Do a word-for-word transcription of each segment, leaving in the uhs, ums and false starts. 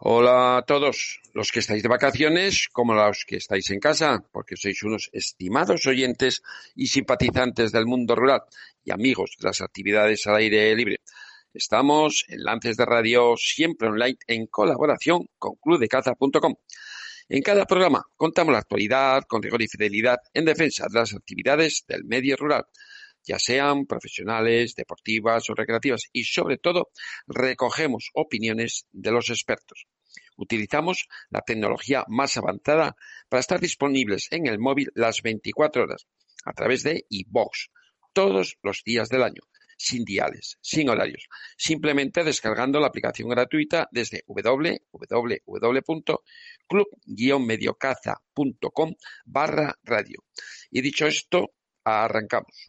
Hola a todos los que estáis de vacaciones como los que estáis en casa, porque sois unos estimados oyentes y simpatizantes del mundo rural y amigos de las actividades al aire libre. Estamos en Lances de Radio, siempre online, en colaboración con club de caza punto com. En cada programa contamos la actualidad con rigor y fidelidad en defensa de las actividades del medio rural, ya sean profesionales, deportivas o recreativas, y sobre todo recogemos opiniones de los expertos. Utilizamos la tecnología más avanzada para estar disponibles en el móvil las veinticuatro horas a través de iVoox, todos los días del año, sin diales, sin horarios, simplemente descargando la aplicación gratuita desde w w w punto club guion mediocaza punto com barra radio. Y dicho esto, arrancamos.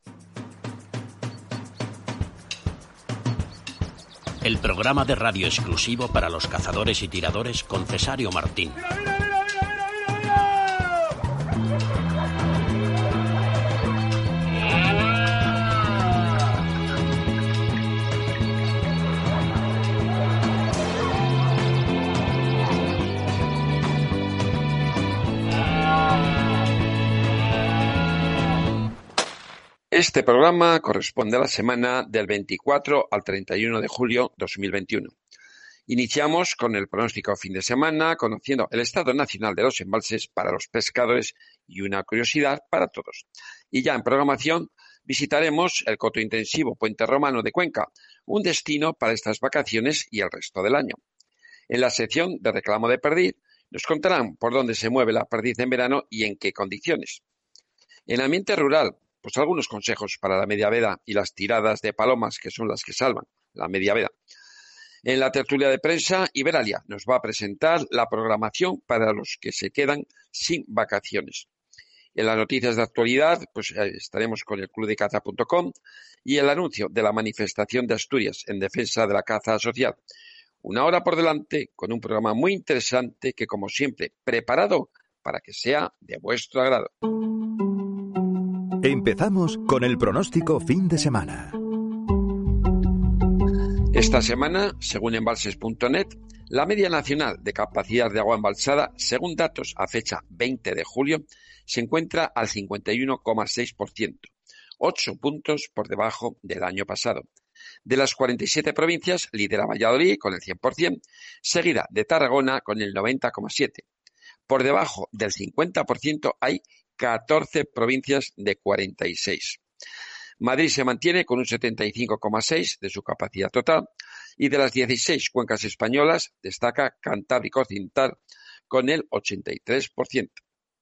El programa de radio exclusivo para los cazadores y tiradores con Cesario Martín. ¡Mira, mira, mira, mira, mira, mira! Este programa corresponde a la semana del veinticuatro al treinta y uno de julio de dos mil veintiuno. Iniciamos con el pronóstico fin de semana, conociendo el estado nacional de los embalses para los pescadores y una curiosidad para todos. Y ya en programación visitaremos el coto intensivo Puente Romano de Cuenca, un destino para estas vacaciones y el resto del año. En la sección de reclamo de perdiz nos contarán por dónde se mueve la perdiz en verano y en qué condiciones. En ambiente rural, pues algunos consejos para la media veda y las tiradas de palomas, que son las que salvan la media veda. En la tertulia de prensa, Iberalia nos va a presentar la programación para los que se quedan sin vacaciones. En las noticias de actualidad, pues estaremos con el club de caza punto com y el anuncio de la manifestación de Asturias en defensa de la caza social. Una hora por delante con un programa muy interesante que, como siempre, preparado para que sea de vuestro agrado. Empezamos con el pronóstico fin de semana. Esta semana, según embalses punto net, la media nacional de capacidad de agua embalsada, según datos a fecha veinte de julio, se encuentra al cincuenta y uno coma seis por ciento, ocho puntos por debajo del año pasado. De las cuarenta y siete provincias, lidera Valladolid con el cien por ciento, seguida de Tarragona con el noventa coma siete por ciento. Por debajo del cincuenta por ciento hay catorce provincias de cuarenta y seis. Madrid se mantiene con un setenta y cinco coma seis por ciento de su capacidad total y de las dieciséis cuencas españolas destaca Cantábrico Occidental con el ochenta y tres por ciento.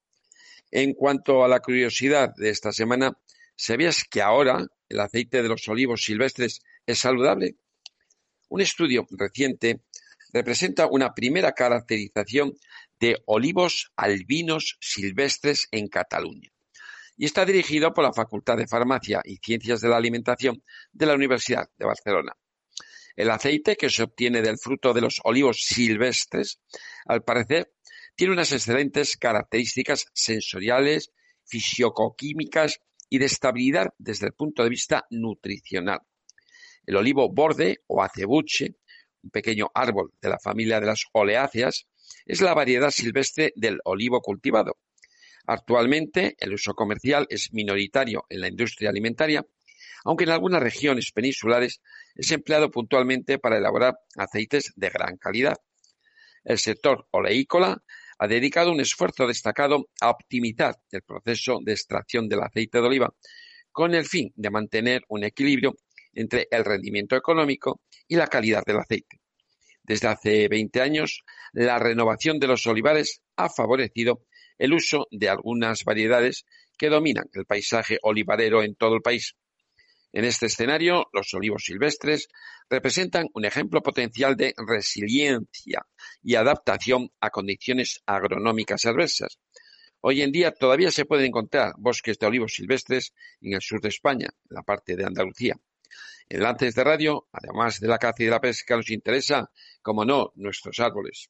En cuanto a la curiosidad de esta semana, ¿sabías que ahora el aceite de los olivos silvestres es saludable? Un estudio reciente representa una primera caracterización de olivos albinos silvestres en Cataluña y está dirigido por la Facultad de Farmacia y Ciencias de la Alimentación de la Universidad de Barcelona. El aceite que se obtiene del fruto de los olivos silvestres, al parecer, tiene unas excelentes características sensoriales, fisiocoquímicas y de estabilidad desde el punto de vista nutricional. El olivo borde o acebuche, un pequeño árbol de la familia de las oleáceas, es la variedad silvestre del olivo cultivado. Actualmente, el uso comercial es minoritario en la industria alimentaria, aunque en algunas regiones peninsulares es empleado puntualmente para elaborar aceites de gran calidad. El sector oleícola ha dedicado un esfuerzo destacado a optimizar el proceso de extracción del aceite de oliva, con el fin de mantener un equilibrio entre el rendimiento económico y la calidad del aceite. Desde hace veinte años, la renovación de los olivares ha favorecido el uso de algunas variedades que dominan el paisaje olivarero en todo el país. En este escenario, los olivos silvestres representan un ejemplo potencial de resiliencia y adaptación a condiciones agronómicas adversas. Hoy en día todavía se pueden encontrar bosques de olivos silvestres en el sur de España, en la parte de Andalucía. En Lances de Radio, además de la caza y de la pesca, nos interesa, como no, nuestros árboles.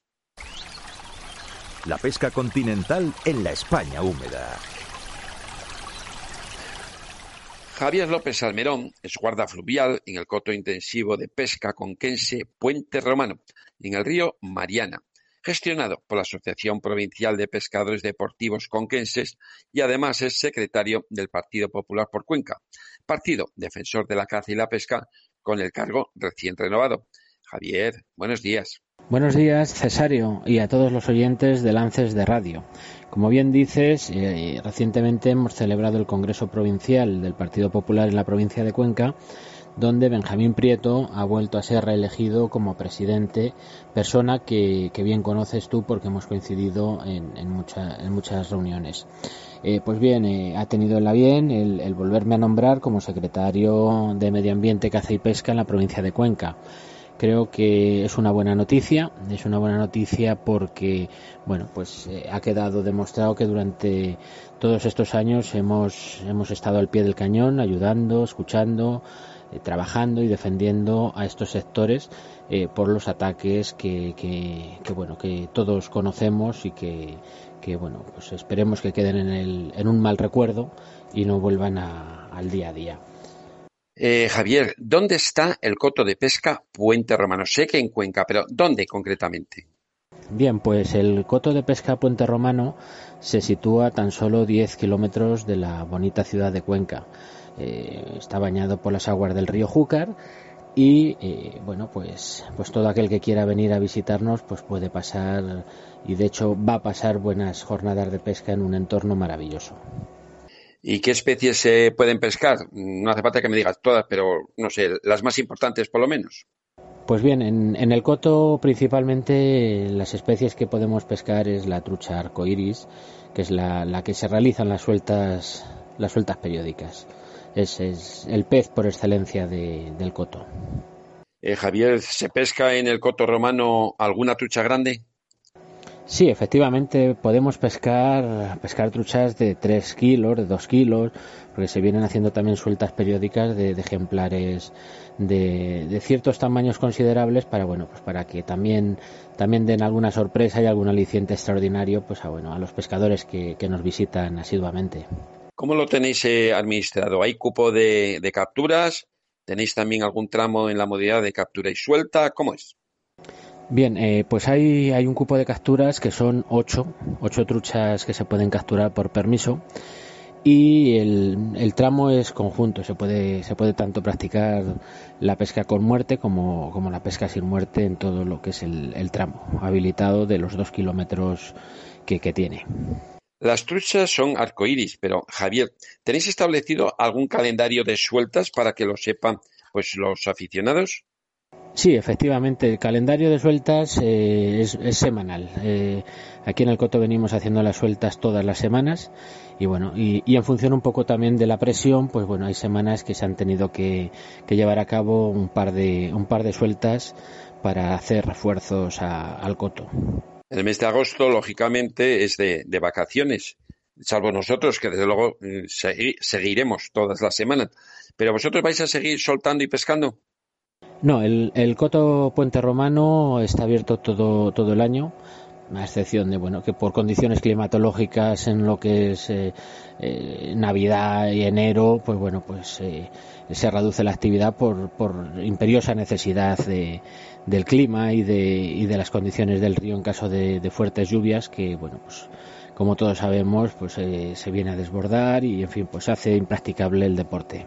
La pesca continental en la España húmeda. Javier López Salmerón es guarda fluvial en el coto intensivo de pesca conquense Puente Romano, en el río Mariana, gestionado por la Asociación Provincial de Pescadores Deportivos Conquenses y además es secretario del Partido Popular por Cuenca, partido defensor de la caza y la pesca con el cargo recién renovado. Javier, buenos días. Buenos días, Cesario, y a todos los oyentes de Lances de Radio. Como bien dices, eh, recientemente hemos celebrado el Congreso Provincial del Partido Popular en la provincia de Cuenca, donde Benjamín Prieto ha vuelto a ser reelegido como presidente, persona que, que bien conoces tú porque hemos coincidido en, en, mucha, en muchas reuniones. Eh, pues bien, eh, ha tenido el a bien el, el volverme a nombrar como secretario de Medio Ambiente, Caza y Pesca en la provincia de Cuenca. Creo que es una buena noticia, es una buena noticia porque, bueno, pues eh, ha quedado demostrado que durante todos estos años hemos, hemos estado al pie del cañón, ayudando, escuchando, eh, trabajando y defendiendo a estos sectores eh, por los ataques que, que, que, bueno, que todos conocemos y que, que, bueno, pues esperemos que queden en, el, en un mal recuerdo y no vuelvan a, al día a día. Eh, Javier, ¿dónde está el coto de pesca Puente Romano? Sé que en Cuenca, pero ¿dónde concretamente? Bien, pues el coto de pesca Puente Romano se sitúa a tan solo diez kilómetros de la bonita ciudad de Cuenca. Eh, está bañado por las aguas del río Júcar y, eh, bueno, pues, pues todo aquel que quiera venir a visitarnos pues puede pasar, y de hecho va a pasar buenas jornadas de pesca en un entorno maravilloso. ¿Y qué especies se pueden pescar? No hace falta que me digas todas, pero no sé, las más importantes por lo menos. Pues bien, en, en el coto principalmente las especies que podemos pescar es la trucha arcoiris, que es la, la que se realizan las sueltas, las sueltas periódicas. Es, es el pez por excelencia de, del coto. Eh, Javier, ¿se pesca en el coto romano alguna trucha grande? Sí, efectivamente podemos pescar pescar truchas de tres kilos, de dos kilos, porque se vienen haciendo también sueltas periódicas de, de ejemplares de, de ciertos tamaños considerables para, bueno, pues para que también también den alguna sorpresa y algún aliciente extraordinario pues a, bueno, a los pescadores que, que nos visitan asiduamente. ¿Cómo lo tenéis eh, administrado? ¿Hay cupo de, de capturas? ¿Tenéis también algún tramo en la modalidad de captura y suelta? ¿Cómo es? Bien, eh, pues hay, hay un cupo de capturas que son ocho, ocho truchas que se pueden capturar por permiso y el, el tramo es conjunto, se puede, se puede tanto practicar la pesca con muerte como, como la pesca sin muerte en todo lo que es el, el tramo habilitado de los dos kilómetros que, que tiene. Las truchas son arcoíris, pero Javier, ¿tenéis establecido algún calendario de sueltas para que lo sepan pues los aficionados? Sí, efectivamente, el calendario de sueltas eh, es, es semanal. Eh, aquí en el coto venimos haciendo las sueltas todas las semanas y bueno, y, y en función un poco también de la presión, pues bueno, hay semanas que se han tenido que, que llevar a cabo un par de un par de sueltas para hacer refuerzos a, al coto. El mes de agosto, lógicamente, es de, de vacaciones, salvo nosotros, que desde luego segui, seguiremos todas las semanas. ¿Pero vosotros vais a seguir soltando y pescando? No, el, el coto Puente Romano está abierto todo todo el año, a excepción de, bueno, que por condiciones climatológicas en lo que es eh, eh, Navidad y enero, pues bueno, pues eh, se reduce la actividad por, por imperiosa necesidad de, del clima y de, y de las condiciones del río en caso de, de fuertes lluvias que, bueno, pues como todos sabemos, pues eh, se viene a desbordar y, en fin, pues hace impracticable el deporte.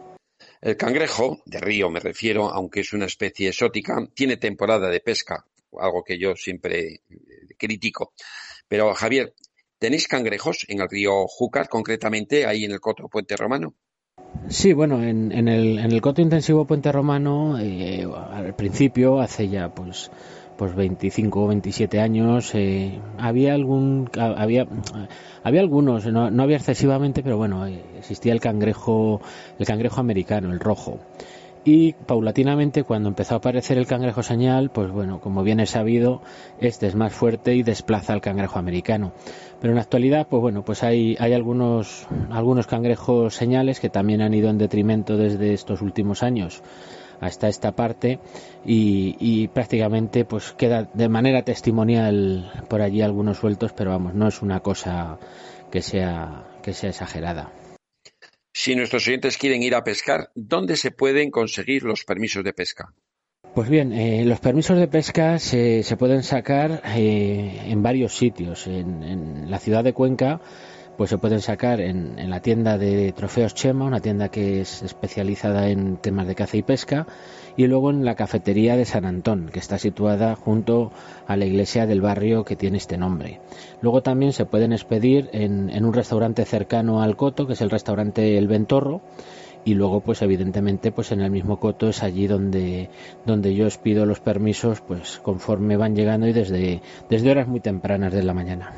El cangrejo, de río me refiero, aunque es una especie exótica, tiene temporada de pesca, algo que yo siempre critico. Pero, Javier, ¿tenéis cangrejos en el río Júcar, concretamente, ahí en el coto Puente Romano? Sí, bueno, en, en, el, en el coto intensivo Puente Romano, eh, al principio, hace ya pues pues veinticinco o veintisiete años, eh, había algún había había algunos, no, no había excesivamente, pero bueno, eh, existía el cangrejo el cangrejo americano, el rojo. Y paulatinamente, cuando empezó a aparecer el cangrejo señal, pues bueno, como bien es sabido, este es más fuerte y desplaza al cangrejo americano. Pero en la actualidad, pues bueno, pues hay hay algunos algunos cangrejos señales que también han ido en detrimento desde estos últimos años hasta esta parte y, y prácticamente pues queda de manera testimonial por allí algunos sueltos, pero vamos, no es una cosa que sea que sea exagerada. Si nuestros oyentes quieren ir a pescar, ¿dónde se pueden conseguir los permisos de pesca? Pues bien, eh, los permisos de pesca se, se pueden sacar eh, en varios sitios. En, en la ciudad de Cuenca, pues se pueden sacar en, en la tienda de Trofeos Chema, una tienda que es especializada en temas de caza y pesca, y luego en la cafetería de San Antón, que está situada junto a la iglesia del barrio que tiene este nombre. Luego también se pueden expedir en, en un restaurante cercano al coto, que es el restaurante El Ventorro, y luego pues evidentemente pues en el mismo coto es allí donde donde yo os pido los permisos pues conforme van llegando y desde desde horas muy tempranas de la mañana.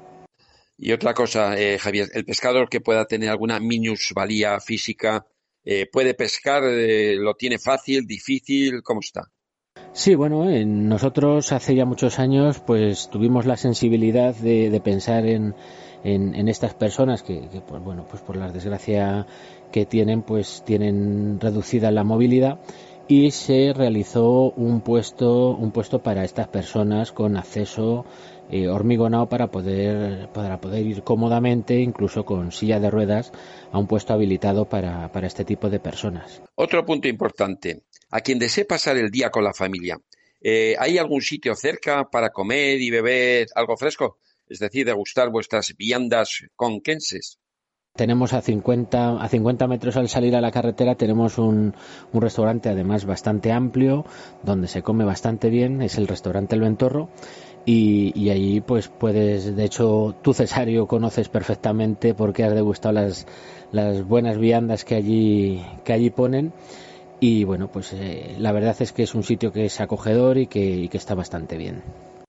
Y otra cosa, eh, Javier, el pescador que pueda tener alguna minusvalía física, eh, ¿puede pescar? Eh, ¿lo tiene fácil, difícil? ¿Cómo está? Sí, bueno, eh, nosotros hace ya muchos años pues tuvimos la sensibilidad de, de pensar en, en, en estas personas que, que pues, bueno, pues por la desgracia que tienen, pues tienen reducida la movilidad, y se realizó un puesto un puesto para estas personas con acceso eh, hormigonado para poder para poder ir cómodamente, incluso con silla de ruedas, a un puesto habilitado para, para este tipo de personas. Otro punto importante, a quien desee pasar el día con la familia, eh, ¿hay algún sitio cerca para comer y beber algo fresco? Es decir, degustar vuestras viandas conquenses. Tenemos a cincuenta, a cincuenta metros al salir a la carretera, tenemos un, un restaurante además bastante amplio, donde se come bastante bien, es el restaurante El Ventorro, y, y allí pues puedes, de hecho tú, Cesario, conoces perfectamente porque has degustado las, las buenas viandas que allí, que allí ponen, y bueno, pues eh, la verdad es que es un sitio que es acogedor y que, y que está bastante bien.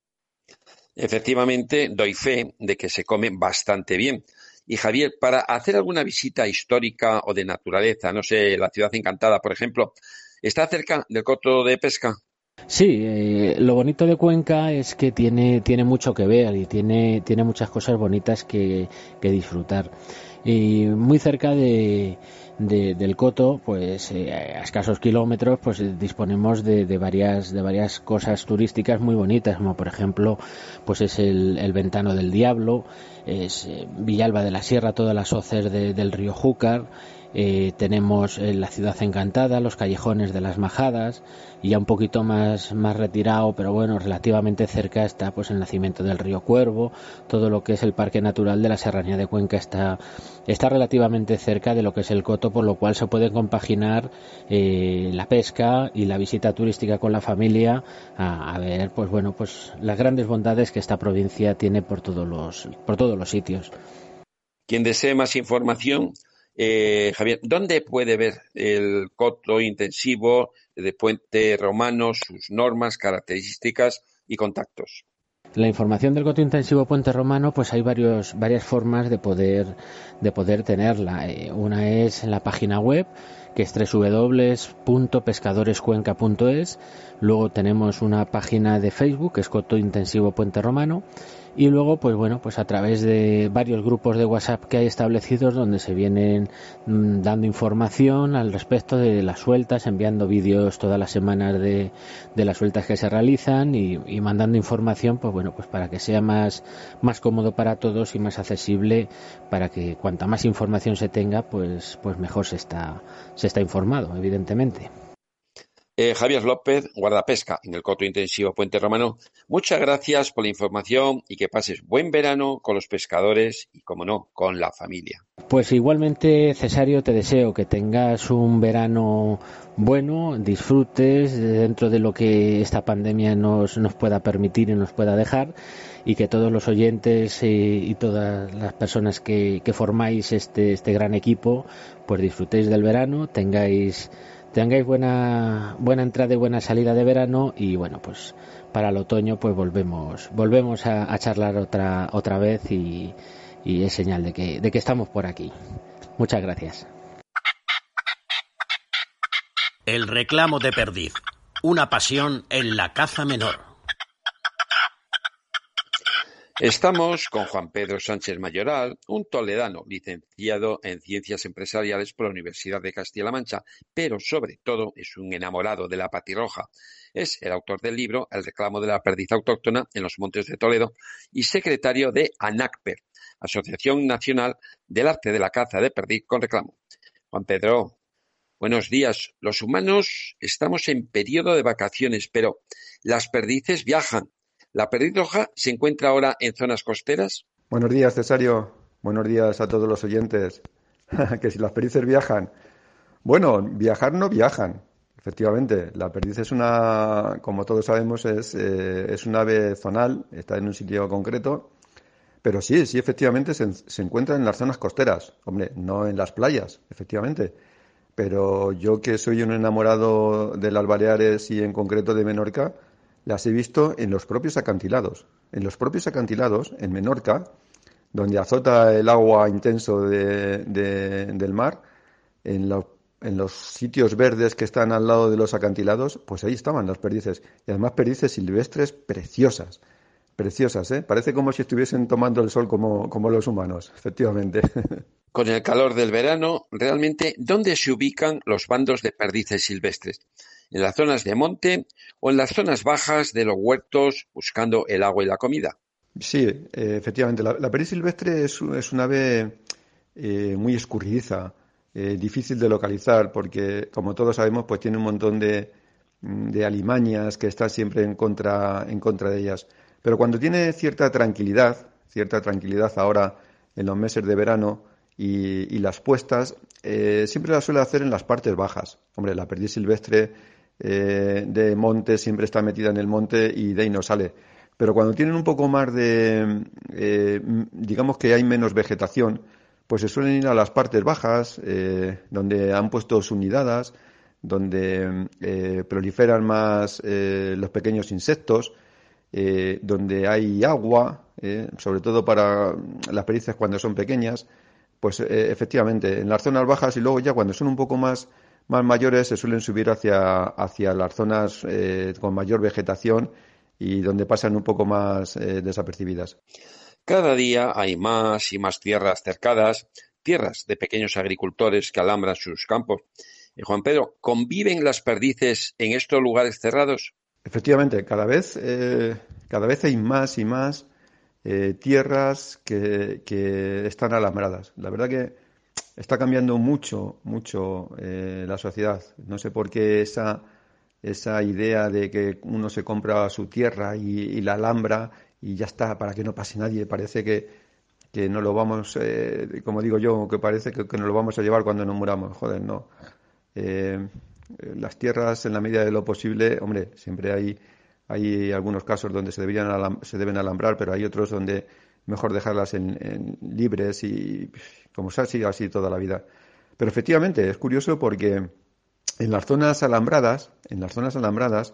Efectivamente, doy fe de que se come bastante bien. Y Javier, para hacer alguna visita histórica o de naturaleza, no sé, la Ciudad Encantada, por ejemplo, ¿está cerca del coto de pesca? Sí, eh, lo bonito de Cuenca es que tiene, tiene mucho que ver y tiene, tiene muchas cosas bonitas que, que disfrutar. Y muy cerca de, de, del coto, pues eh, a escasos kilómetros, pues disponemos de, de varias de varias cosas turísticas muy bonitas, como por ejemplo, pues es el, el Ventano del Diablo, es eh, Villalba de la Sierra, todas las hoces de, del río Júcar. Eh, tenemos eh, la Ciudad Encantada, los callejones de las Majadas, y ya un poquito más, más retirado, pero bueno, relativamente cerca está pues el nacimiento del río Cuervo. Todo lo que es el Parque Natural de la Serranía de Cuenca está, está relativamente cerca de lo que es el coto, por lo cual se puede compaginar eh, la pesca y la visita turística con la familia a, a ver pues bueno pues las grandes bondades que esta provincia tiene por todos los, por todos los sitios. Quien desee más información, Eh, Javier, ¿dónde puede ver el coto intensivo de Puente Romano, sus normas, características y contactos? La información del coto intensivo Puente Romano, pues hay varios, varias formas de poder, de poder tenerla. Eh, una es en la página web, que es doble u doble u doble u punto pescadorescuenca punto es. Luego tenemos una página de Facebook, que es Coto Intensivo Puente Romano. Y luego, pues bueno, pues a través de varios grupos de WhatsApp que hay establecidos, donde se vienen mmm, dando información al respecto de las sueltas, enviando vídeos todas las semanas de, de las sueltas que se realizan y, y mandando información, pues bueno, pues para que sea más, más cómodo para todos y más accesible, para que cuanta más información se tenga, pues, pues mejor se está, se está informado, evidentemente. Eh, Javier López, guardapesca en el Coto Intensivo Puente Romano, muchas gracias por la información y que pases buen verano con los pescadores y, como no, con la familia. Pues igualmente, Cesario, te deseo que tengas un verano bueno, disfrutes dentro de lo que esta pandemia nos, nos pueda permitir y nos pueda dejar, y que todos los oyentes y, y todas las personas que, que formáis este, este gran equipo, pues disfrutéis del verano, tengáis tengáis buena buena entrada y buena salida de verano, y bueno, pues para el otoño pues volvemos volvemos a, a charlar otra otra vez, y, y es señal de que de que estamos por aquí. Muchas gracias. El reclamo de perdiz, una pasión en la caza menor. Estamos con Juan Pedro Sánchez Mayoral, un toledano licenciado en Ciencias Empresariales por la Universidad de Castilla-La Mancha, pero sobre todo es un enamorado de la patirroja. Es el autor del libro El reclamo de la perdiz autóctona en los Montes de Toledo y secretario de ANACPER, Asociación Nacional del Arte de la Caza de Perdiz con Reclamo. Juan Pedro, Buenos días. Los humanos estamos en periodo de vacaciones, pero las perdices viajan. ¿La perdiz roja se encuentra ahora en zonas costeras? Buenos días, Cesario. Buenos días a todos los oyentes. Que si las perdices viajan. Bueno, viajar no viajan. Efectivamente, la perdiz es una, como todos sabemos, es, eh, es un ave zonal, está en un sitio concreto, pero sí, sí, efectivamente se, se encuentra en las zonas costeras. Hombre, no en las playas, efectivamente. Pero yo, que soy un enamorado de las Baleares y en concreto de Menorca, las he visto en los propios acantilados. En los propios acantilados, en Menorca, donde azota el agua intenso de, de, del mar, en los en los sitios verdes que están al lado de los acantilados, pues ahí estaban las perdices. Y además perdices silvestres preciosas. Preciosas, ¿eh? Parece como si estuviesen tomando el sol como, como los humanos, efectivamente. Con el calor del verano, realmente, ¿dónde se ubican los bandos de perdices silvestres? ¿En las zonas de monte o en las zonas bajas de los huertos buscando el agua y la comida? Sí, eh, efectivamente. La, la perdiz silvestre es, es un ave eh, muy escurridiza. Eh, difícil de localizar porque, como todos sabemos, pues tiene un montón de, de alimañas que están siempre en contra, en contra de ellas. Pero cuando tiene cierta tranquilidad, cierta tranquilidad ahora en los meses de verano y, y las puestas, eh, siempre las suele hacer en las partes bajas. Hombre, la perdiz silvestre eh, de monte siempre está metida en el monte y de ahí no sale. Pero cuando tienen un poco más de, eh, digamos que hay menos vegetación, pues se suelen ir a las partes bajas, eh, donde han puesto sus nidadas, donde eh, proliferan más eh, los pequeños insectos, eh, donde hay agua, eh, sobre todo para las perdices cuando son pequeñas, pues eh, efectivamente en las zonas bajas, y luego ya cuando son un poco más, más mayores se suelen subir hacia, hacia las zonas eh, con mayor vegetación y donde pasan un poco más eh, desapercibidas. Cada día hay más y más tierras cercadas, tierras de pequeños agricultores que alambran sus campos. Y Juan Pedro, ¿conviven las perdices en estos lugares cerrados? Efectivamente, cada vez, eh, cada vez hay más y más eh, tierras que, que están alambradas. La verdad que está cambiando mucho, mucho eh, la sociedad. No sé por qué esa, esa idea de que uno se compra su tierra y, y la alambra y ya está, para que no pase nadie. Parece que, que no lo vamos, eh, como digo yo, que parece que, que nos lo vamos a llevar cuando nos muramos. Joder, no. Eh, las tierras, en la medida de lo posible, hombre, siempre hay, hay algunos casos donde se, deberían alam- se deben alambrar, pero hay otros donde mejor dejarlas en, en libres y como se ha sido así toda la vida. Pero efectivamente, es curioso porque en las zonas alambradas, en las zonas alambradas,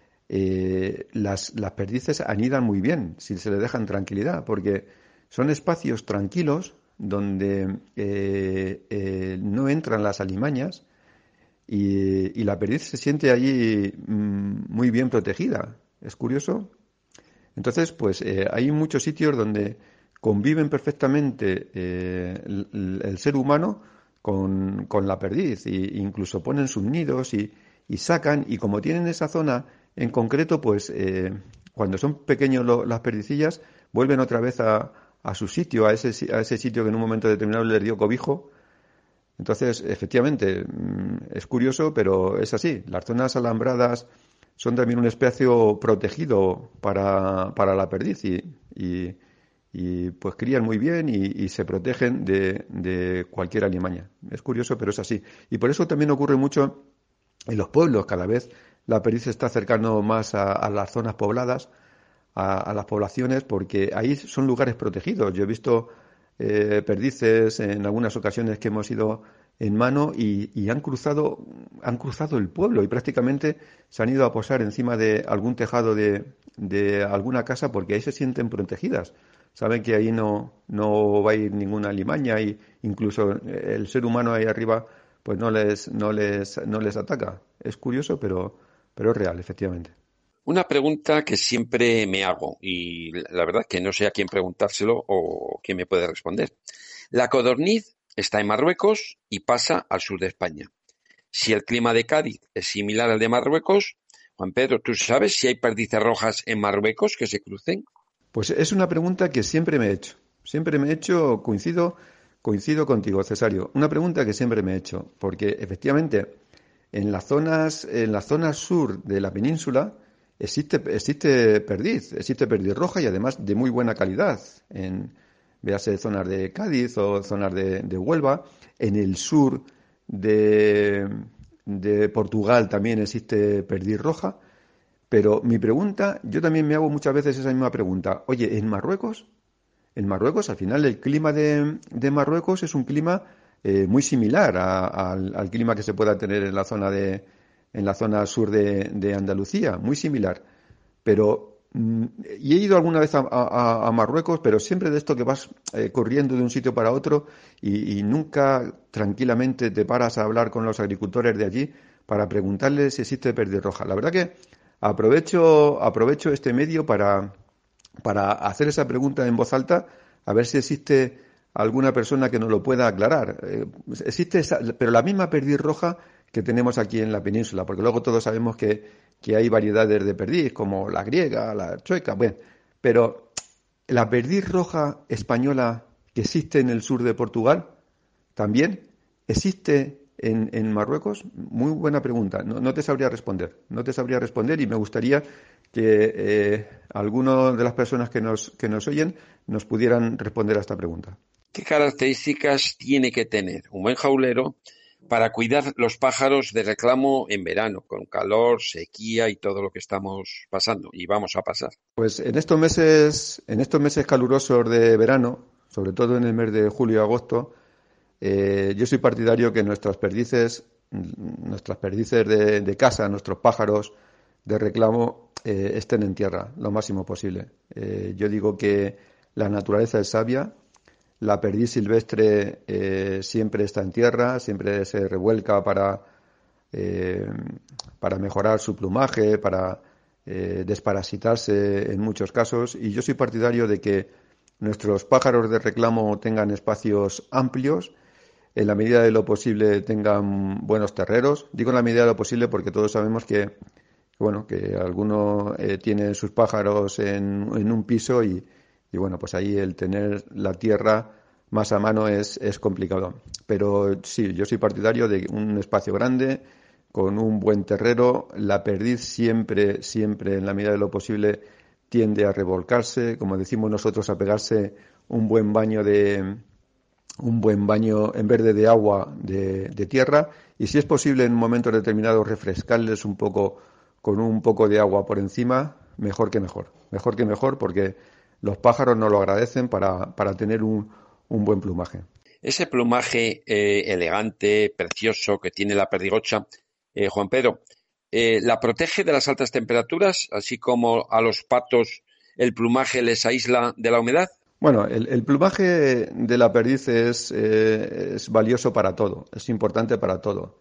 Eh, las, las perdices anidan muy bien si se les dejan tranquilidad, porque son espacios tranquilos donde eh, eh, no entran las alimañas y, y la perdiz se siente allí mm, muy bien protegida. Es curioso. Entonces, pues eh, hay muchos sitios donde conviven perfectamente eh, el, el ser humano con, con la perdiz e incluso ponen sus nidos y, y sacan, y como tienen esa zona en concreto, pues eh, cuando son pequeños lo, las perdicillas, vuelven otra vez a, a su sitio, a ese, a ese sitio que en un momento determinado les dio cobijo. Entonces, efectivamente, es curioso, pero es así. Las zonas alambradas son también un espacio protegido para, para la perdiz y, y, y pues crían muy bien y, y se protegen de, de cualquier alimaña. Es curioso, pero es así. Y por eso también ocurre mucho en los pueblos. Cada vez la perdiz se está acercando más a, a las zonas pobladas, a, a las poblaciones, porque ahí son lugares protegidos. Yo he visto eh, perdices en algunas ocasiones que hemos ido en mano y, y han cruzado, han cruzado el pueblo y prácticamente se han ido a posar encima de algún tejado de, de alguna casa porque ahí se sienten protegidas. Saben que ahí no, no va a ir ninguna alimaña y incluso el ser humano ahí arriba pues no les, no les, no les ataca. Es curioso, pero Pero es real, efectivamente. Una pregunta que siempre me hago y la verdad es que no sé a quién preguntárselo o quién me puede responder. La codorniz está en Marruecos y pasa al sur de España. Si el clima de Cádiz es similar al de Marruecos, Juan Pedro, ¿tú sabes si hay perdices rojas en Marruecos que se crucen? Pues es una pregunta que siempre me he hecho. Siempre me he hecho, coincido coincido contigo, Cesario. Una pregunta que siempre me he hecho, porque efectivamente en las zonas, en la zona sur de la península existe, existe perdiz, existe perdiz roja y además de muy buena calidad. En, véase zonas de Cádiz o zonas de, de Huelva. En el sur de, de Portugal también existe perdiz roja. Pero mi pregunta, yo también me hago muchas veces esa misma pregunta. Oye, ¿en Marruecos? En Marruecos, al final, el clima de, de Marruecos es un clima eh, muy similar a, a, al, al clima que se pueda tener en la zona de, en la zona sur de, de Andalucía, muy similar. Pero, mm, y he ido alguna vez a, a, a Marruecos, pero siempre de esto que vas eh, corriendo de un sitio para otro y, y nunca tranquilamente te paras a hablar con los agricultores de allí para preguntarles si existe perdiz roja. La verdad que Aprovecho, aprovecho este medio para, para hacer esa pregunta en voz alta, a ver si existe alguna persona que nos lo pueda aclarar. Eh, existe esa, pero la misma perdiz roja que tenemos aquí en la península, porque luego todos sabemos que, que hay variedades de perdiz, como la griega, la chueca, bueno, pero la perdiz roja española que existe en el sur de Portugal, también existe En, en Marruecos, muy buena pregunta. No, no te sabría responder. No te sabría responder y me gustaría que eh, alguno de las personas que nos, que nos oyen nos pudieran responder a esta pregunta. ¿Qué características tiene que tener un buen jaulero para cuidar los pájaros de reclamo en verano, con calor, sequía y todo lo que estamos pasando y vamos a pasar? Pues en estos meses, en estos meses calurosos de verano, sobre todo en el mes de julio y agosto, Eh, yo soy partidario que nuestras perdices, nuestras perdices de, de casa, nuestros pájaros de reclamo eh, estén en tierra lo máximo posible. Eh, yo digo que la naturaleza es sabia, la perdiz silvestre eh, siempre está en tierra, siempre se revuelca para, eh, para mejorar su plumaje, para eh, desparasitarse en muchos casos, y yo soy partidario de que nuestros pájaros de reclamo tengan espacios amplios, en la medida de lo posible tengan buenos terreros. Digo en la medida de lo posible porque todos sabemos que, bueno, que alguno eh, tiene sus pájaros en, en un piso y, y, bueno, pues ahí el tener la tierra más a mano es, es complicado. Pero sí, yo soy partidario de un espacio grande, con un buen terrero. La perdiz siempre, siempre, en la medida de lo posible, tiende a revolcarse, como decimos nosotros, a pegarse un buen baño de un buen baño en verde de agua de, de tierra, y si es posible en momentos determinados refrescarles un poco con un poco de agua por encima, mejor que mejor, mejor que mejor, porque los pájaros nos lo agradecen para, para tener un, un buen plumaje. Ese plumaje eh, elegante, precioso que tiene la perdigocha, eh, Juan Pedro, eh, ¿la protege de las altas temperaturas, así como a los patos el plumaje les aísla de la humedad? Bueno, el, el plumaje de la perdiz es, eh, es valioso para todo, es importante para todo.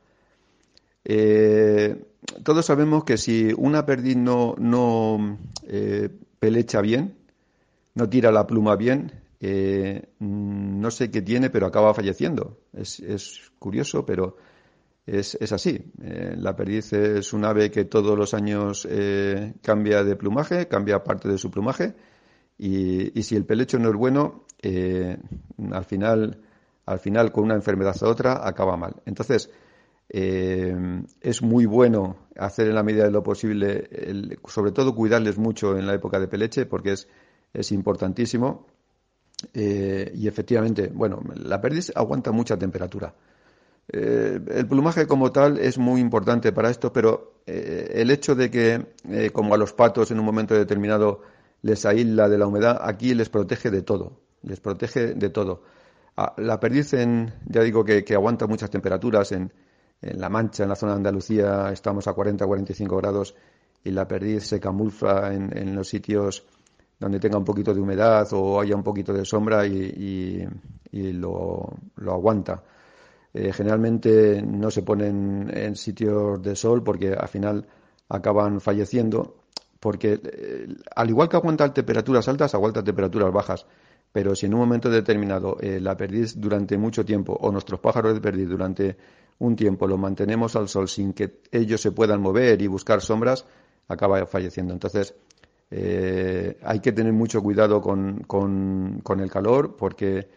Eh, todos sabemos que si una perdiz no, no eh, pelecha bien, no tira la pluma bien, eh, no sé qué tiene, pero acaba falleciendo. Es, es curioso, pero es, es así. Eh, la perdiz es un ave que todos los años eh, cambia de plumaje, cambia parte de su plumaje. Y, y si el pelecho no es bueno, eh, al final, al final con una enfermedad a otra acaba mal. Entonces, eh, es muy bueno hacer en la medida de lo posible, el, sobre todo cuidarles mucho en la época de peleche, porque es, es importantísimo. Eh, y efectivamente, bueno, la perdiz aguanta mucha temperatura. Eh, el plumaje como tal es muy importante para esto, pero eh, el hecho de que, eh, como a los patos en un momento determinado les aísla de la humedad, aquí les protege de todo, les protege de todo. La perdiz, en, ya digo que, que aguanta muchas temperaturas, en, en La Mancha, en la zona de Andalucía, estamos a cuarenta a cuarenta y cinco grados y la perdiz se camufla en, en los sitios donde tenga un poquito de humedad o haya un poquito de sombra y, y, y lo, lo aguanta. Eh, generalmente no se ponen en sitios de sol porque al final acaban falleciendo. Porque eh, al igual que aguantan temperaturas altas, aguantan temperaturas bajas. Pero si en un momento determinado eh, la perdiz durante mucho tiempo, o nuestros pájaros de perdiz durante un tiempo, lo mantenemos al sol sin que ellos se puedan mover y buscar sombras, acaba falleciendo. Entonces, eh, hay que tener mucho cuidado con, con, con el calor, porque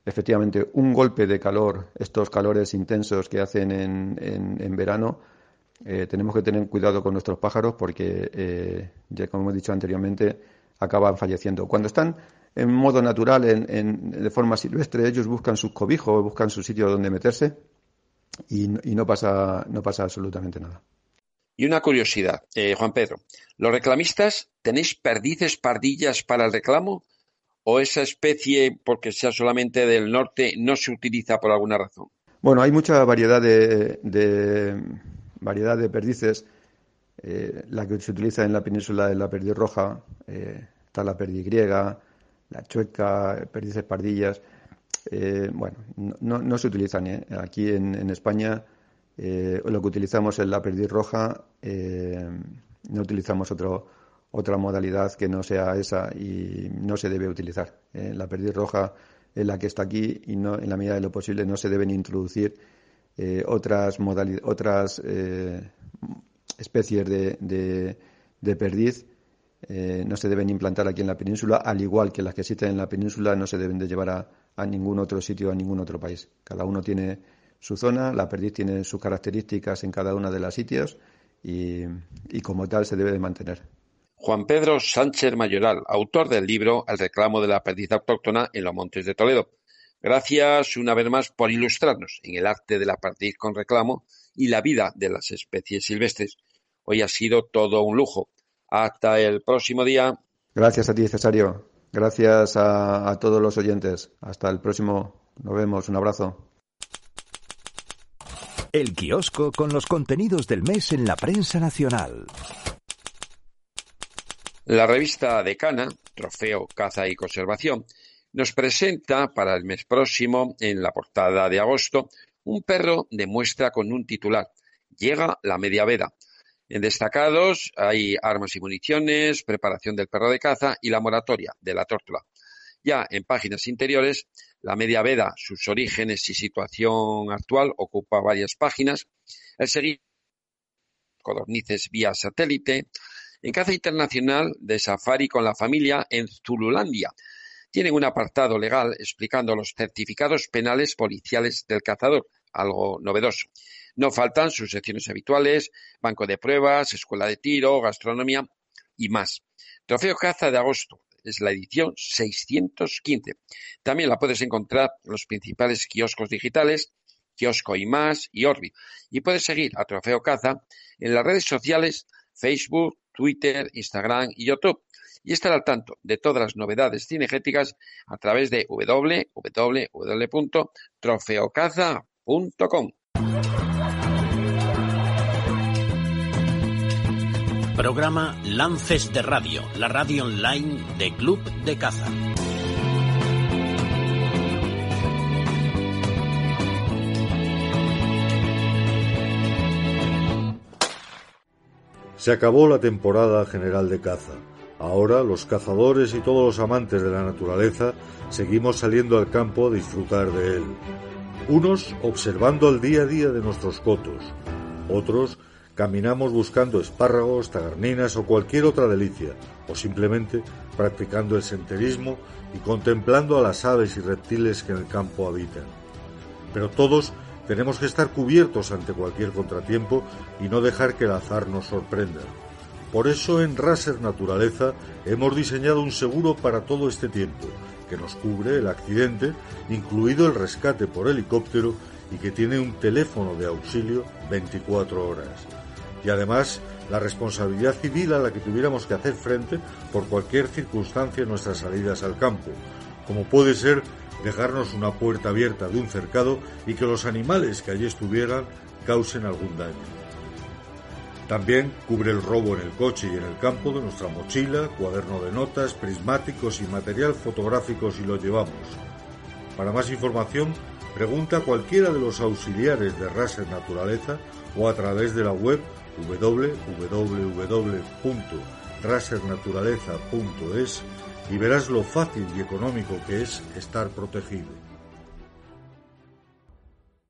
efectivamente un golpe de calor, estos calores intensos que hacen en, en, en verano, eh, tenemos que tener cuidado con nuestros pájaros porque, eh, ya como hemos dicho anteriormente, acaban falleciendo. Cuando están en modo natural, en, en, de forma silvestre, ellos buscan sus cobijos, buscan su sitio donde meterse y, y no pasa, no pasa absolutamente nada. Y una curiosidad, eh, Juan Pedro, ¿los reclamistas tenéis perdices pardillas para el reclamo? ¿O esa especie, porque sea solamente del norte, no se utiliza por alguna razón? Bueno, hay mucha variedad de, de variedad de perdices. Eh, la que se utiliza en la península es la perdiz roja, eh, está la perdiz griega, la chueca, perdices pardillas. Eh, bueno, no, no se utilizan, ¿eh? Aquí en, en España eh, lo que utilizamos es la perdiz roja, eh, no utilizamos otro, otra modalidad que no sea esa y no se debe utilizar. Eh, la perdiz roja es la que está aquí y no, en la medida de lo posible no se deben introducir eh, otras modalidades, otras eh, especies de, de, de perdiz. Eh, no se deben implantar aquí en la península, al igual que las que existen en la península no se deben de llevar a, a ningún otro sitio, a ningún otro país. Cada uno tiene su zona, la perdiz tiene sus características en cada una de las sitios y, y como tal se debe de mantener. Juan Pedro Sánchez Mayoral, autor del libro El reclamo de la perdiz autóctona en los Montes de Toledo. Gracias una vez más por ilustrarnos en el arte de la perdiz con reclamo y la vida de las especies silvestres. Hoy ha sido todo un lujo. Hasta el próximo día. Gracias a ti, Cesario. Gracias a, a todos los oyentes. Hasta el próximo. Nos vemos. Un abrazo. El kiosco con los contenidos del mes en la prensa nacional. La revista Decana, Trofeo, Caza y Conservación, nos presenta para el mes próximo, en la portada de agosto, un perro de muestra con un titular: Llega la media veda. En destacados hay armas y municiones, preparación del perro de caza y la moratoria de la tórtola. Ya en páginas interiores, la media veda, sus orígenes y situación actual, ocupa varias páginas. El seguir codornices vía satélite. En caza internacional de safari con la familia en Zululandia. Tienen un apartado legal explicando los certificados penales policiales del cazador, algo novedoso. No faltan sus secciones habituales, banco de pruebas, escuela de tiro, gastronomía y más. Trofeo Caza de agosto es la edición seiscientos quince. También la puedes encontrar en los principales kioscos digitales, Kiosco y Más y Orbi. Y puedes seguir a Trofeo Caza en las redes sociales Facebook, Twitter, Instagram y YouTube. Y estar al tanto de todas las novedades cinegéticas a través de doble u doble u doble u punto trofeocaza punto com. Programa Lances de Radio, la radio online de Club de Caza. Se acabó la temporada general de caza. Ahora los cazadores y todos los amantes de la naturaleza seguimos saliendo al campo a disfrutar de él. Unos observando el día a día de nuestros cotos, otros caminamos buscando espárragos, tagarninas o cualquier otra delicia, o simplemente practicando el senderismo y contemplando a las aves y reptiles que en el campo habitan. Pero todos tenemos que estar cubiertos ante cualquier contratiempo y no dejar que el azar nos sorprenda. Por eso en Raser Naturaleza hemos diseñado un seguro para todo este tiempo, que nos cubre el accidente, incluido el rescate por helicóptero, y que tiene un teléfono de auxilio veinticuatro horas. Y además la responsabilidad civil a la que tuviéramos que hacer frente por cualquier circunstancia en nuestras salidas al campo, como puede ser dejarnos una puerta abierta de un cercado y que los animales que allí estuvieran causen algún daño. También cubre el robo en el coche y en el campo de nuestra mochila, cuaderno de notas, prismáticos y material fotográfico si lo llevamos. Para más información, pregunta a cualquiera de los auxiliares de Raser Naturaleza o a través de la web doble u doble u doble u punto raser naturaleza punto es y verás lo fácil y económico que es estar protegido.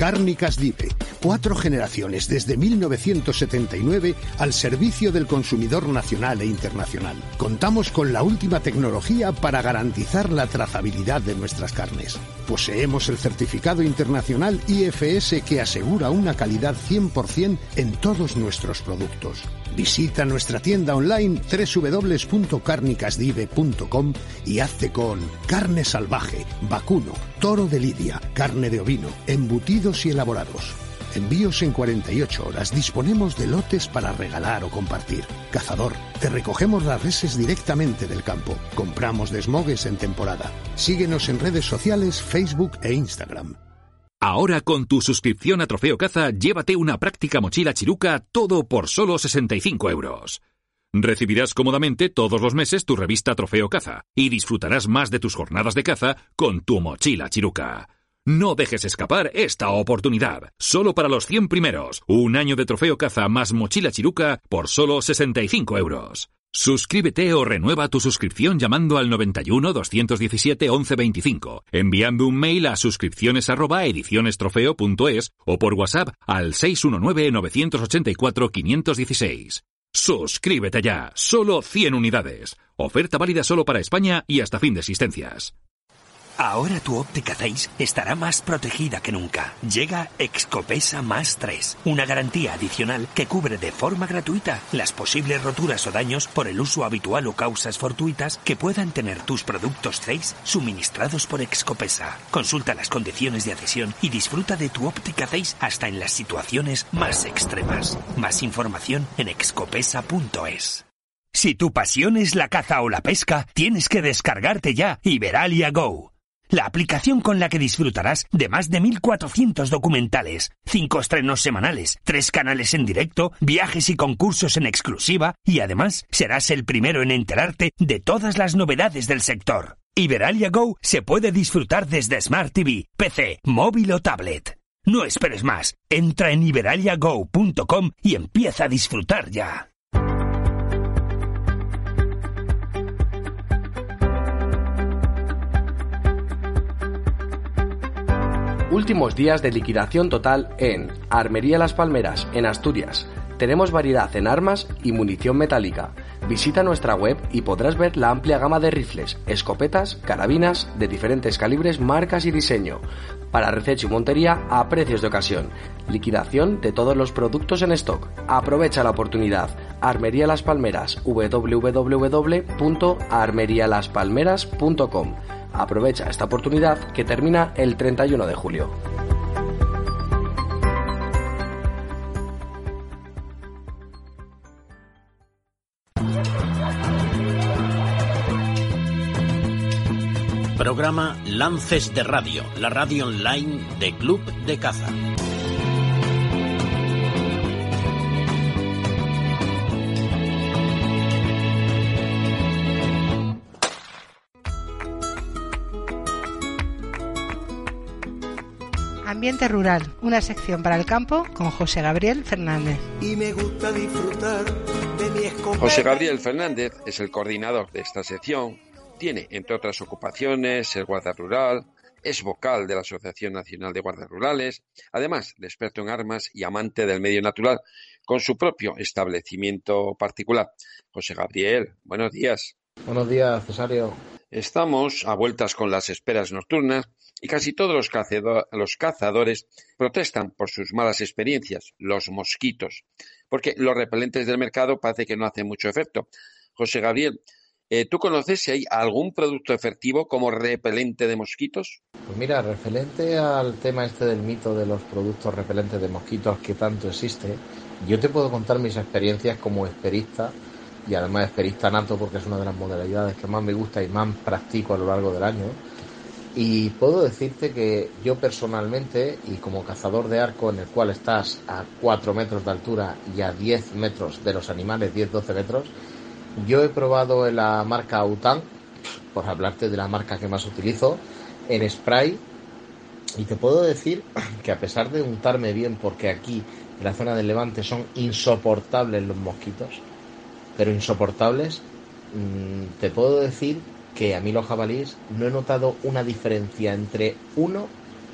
Cárnicas Dive. Cuatro generaciones desde mil novecientos setenta y nueve al servicio del consumidor nacional e internacional. Contamos con la última tecnología para garantizar la trazabilidad de nuestras carnes. Poseemos el certificado internacional I F S que asegura una calidad cien por ciento en todos nuestros productos. Visita nuestra tienda online doble u doble u doble u punto cárnicasdive punto com y hazte con carne salvaje, vacuno, toro de lidia, carne de ovino, embutidos y elaborados. Envíos en cuarenta y ocho horas. Disponemos de lotes para regalar o compartir. Cazador, te recogemos las reses directamente del campo. Compramos desmogues en temporada. Síguenos en redes sociales, Facebook e Instagram. Ahora con tu suscripción a Trofeo Caza, llévate una práctica mochila Chiruca, todo por solo sesenta y cinco euros. Recibirás cómodamente todos los meses tu revista Trofeo Caza y disfrutarás más de tus jornadas de caza con tu mochila Chiruca. No dejes escapar esta oportunidad. Solo para los cien primeros. Un año de Trofeo Caza más mochila Chiruca por solo sesenta y cinco euros. Suscríbete o renueva tu suscripción llamando al noventa y uno, doscientos diecisiete, once veinticinco, enviando un mail a suscripciones arroba edicionestrofeo punto es o por WhatsApp al seis uno nueve, nueve ocho cuatro, cinco uno seis. Suscríbete ya. Solo cien unidades. Oferta válida solo para España y hasta fin de existencias. Ahora tu óptica Zeiss estará más protegida que nunca. Llega Excopesa Más tres, una garantía adicional que cubre de forma gratuita las posibles roturas o daños por el uso habitual o causas fortuitas que puedan tener tus productos Zeiss suministrados por Excopesa. Consulta las condiciones de adhesión y disfruta de tu óptica Zeiss hasta en las situaciones más extremas. Más información en excopesa punto es. Si tu pasión es la caza o la pesca, tienes que descargarte ya Iberalia Go. La aplicación con la que disfrutarás de más de mil cuatrocientos documentales, cinco estrenos semanales, tres canales en directo, viajes y concursos en exclusiva y además serás el primero en enterarte de todas las novedades del sector. Iberalia Go se puede disfrutar desde Smart T V, P C, móvil o tablet. No esperes más, entra en iberalia go punto com y empieza a disfrutar ya. Últimos días de liquidación total en Armería Las Palmeras, en Asturias. Tenemos variedad en armas y munición metálica. Visita nuestra web y podrás ver la amplia gama de rifles, escopetas, carabinas de diferentes calibres, marcas y diseño. Para rececho y montería a precios de ocasión. Liquidación de todos los productos en stock. Aprovecha la oportunidad. Armería Las Palmeras, doble u doble u doble u punto armería las palmeras punto com. Aprovecha esta oportunidad que termina el treinta y uno de julio. Programa Lances de Radio, la radio online de Club de Caza. Ambiente Rural, una sección para el campo con José Gabriel Fernández. Y me gusta disfrutar de mi escopeta. José Gabriel Fernández es el coordinador de esta sección. Tiene, entre otras ocupaciones, el guarda rural, es vocal de la Asociación Nacional de Guardas Rurales, además de experto en armas y amante del medio natural, con su propio establecimiento particular. José Gabriel, buenos días. Buenos días, Cesario. Estamos a vueltas con las esperas nocturnas y casi todos los, cazado- los cazadores protestan por sus malas experiencias, los mosquitos, porque los repelentes del mercado parece que no hacen mucho efecto. José Gabriel, Eh, ¿tú conoces si hay algún producto efectivo como repelente de mosquitos? Pues mira, referente al tema este del mito de los productos repelentes de mosquitos que tanto existe, yo te puedo contar mis experiencias como esperista, y además esperista nato porque es una de las modalidades que más me gusta y más practico a lo largo del año. Y puedo decirte que yo personalmente, y como cazador de arco en el cual estás a cuatro metros de altura y a diez metros de los animales, diez a doce metros, yo he probado en la marca Autan, por hablarte de la marca que más utilizo, en spray, y te puedo decir que a pesar de untarme bien, porque aquí en la zona del Levante son insoportables los mosquitos, pero insoportables, mmm, te puedo decir que a mí los jabalíes no he notado una diferencia entre uno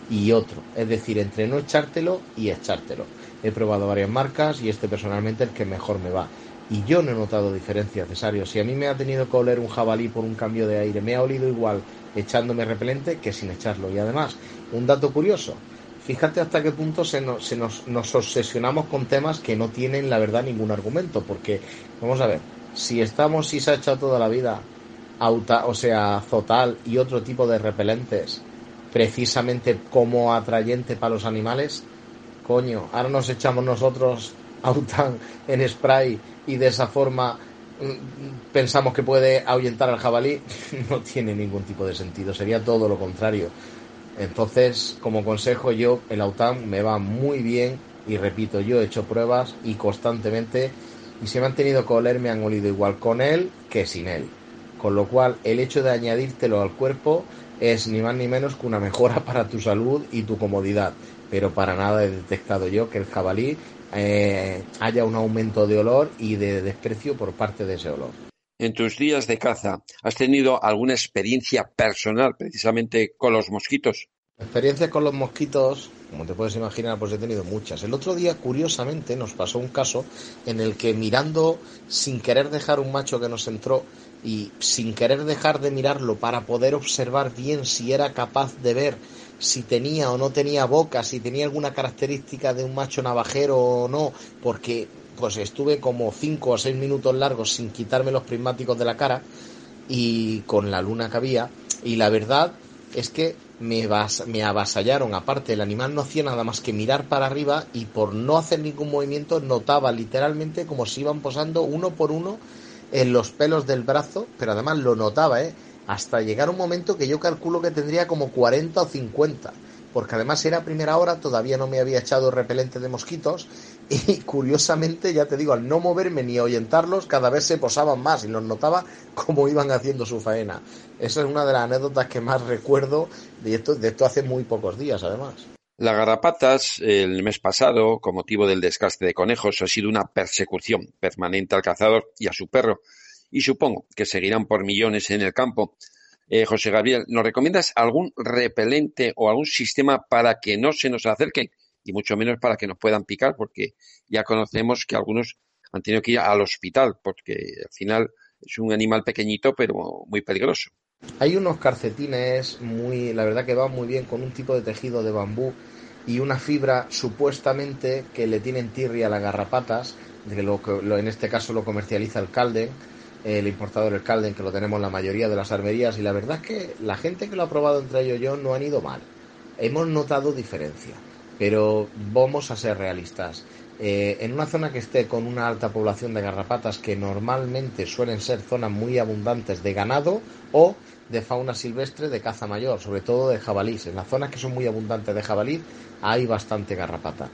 y otro. Es decir, entre no echártelo y echártelo. He probado varias marcas y este personalmente es el que mejor me va. Y yo no he notado diferencia, Cesario. Si a mí me ha tenido que oler un jabalí por un cambio de aire, me ha olido igual echándome repelente que sin echarlo. Y además, un dato curioso, fíjate hasta qué punto se nos, se nos, nos obsesionamos con temas que no tienen, la verdad, ningún argumento. Porque, vamos a ver, si estamos, si se ha echado toda la vida auta, o sea, Zotal y otro tipo de repelentes, precisamente como atrayente para los animales, coño, ahora nos echamos nosotros Autan en spray y de esa forma mmm, pensamos que puede ahuyentar al jabalí. No tiene ningún tipo de sentido, sería todo lo contrario. Entonces, como consejo, yo el Autan me va muy bien y repito, yo he hecho pruebas y constantemente, y si me han tenido que oler me han olido igual con él que sin él, con lo cual el hecho de añadírtelo al cuerpo es ni más ni menos que una mejora para tu salud y tu comodidad, pero para nada he detectado yo que el jabalí eh, haya un aumento de olor y de desprecio por parte de ese olor. En tus días de caza, ¿has tenido alguna experiencia personal precisamente con los mosquitos? Experiencias con los mosquitos, como te puedes imaginar, pues he tenido muchas. El otro día, curiosamente, nos pasó un caso en el que mirando, sin querer dejar un macho que nos entró y sin querer dejar de mirarlo para poder observar bien si era capaz de ver si tenía o no tenía boca, si tenía alguna característica de un macho navajero o no, porque pues estuve como cinco o seis minutos largos sin quitarme los prismáticos de la cara y con la luna que había, y la verdad es que me, vas, me avasallaron. Aparte, el animal no hacía nada más que mirar para arriba y por no hacer ningún movimiento notaba literalmente como si iban posando uno por uno en los pelos del brazo, pero además lo notaba, ¿eh? Hasta llegar un momento que yo calculo que tendría como cuarenta o cincuenta, porque además era primera hora, todavía no me había echado repelente de mosquitos y curiosamente, ya te digo, al no moverme ni ahuyentarlos, cada vez se posaban más y los notaba cómo iban haciendo su faena. Esa es una de las anécdotas que más recuerdo de esto, de esto hace muy pocos días, además. Las garrapatas, el mes pasado, con motivo del desgaste de conejos, ha sido una persecución permanente al cazador y a su perro, y supongo que seguirán por millones en el campo. Eh, José Gabriel, ¿nos recomiendas algún repelente o algún sistema para que no se nos acerquen? Y mucho menos para que nos puedan picar, porque ya conocemos que algunos han tenido que ir al hospital, porque al final es un animal pequeñito, pero muy peligroso. Hay unos calcetines muy, la verdad que van muy bien con un tipo de tejido de bambú y una fibra supuestamente que le tienen tirria a las garrapatas, de lo que lo, en este caso lo comercializa el Calden, el importador el Calden, que lo tenemos en la mayoría de las armerías, y la verdad es que la gente que lo ha probado, entre ellos yo, no han ido mal. Hemos notado diferencia, pero vamos a ser realistas. Eh, en una zona que esté con una alta población de garrapatas, que normalmente suelen ser zonas muy abundantes de ganado o de fauna silvestre de caza mayor, sobre todo de jabalís, en las zonas que son muy abundantes de jabalí hay bastante garrapata.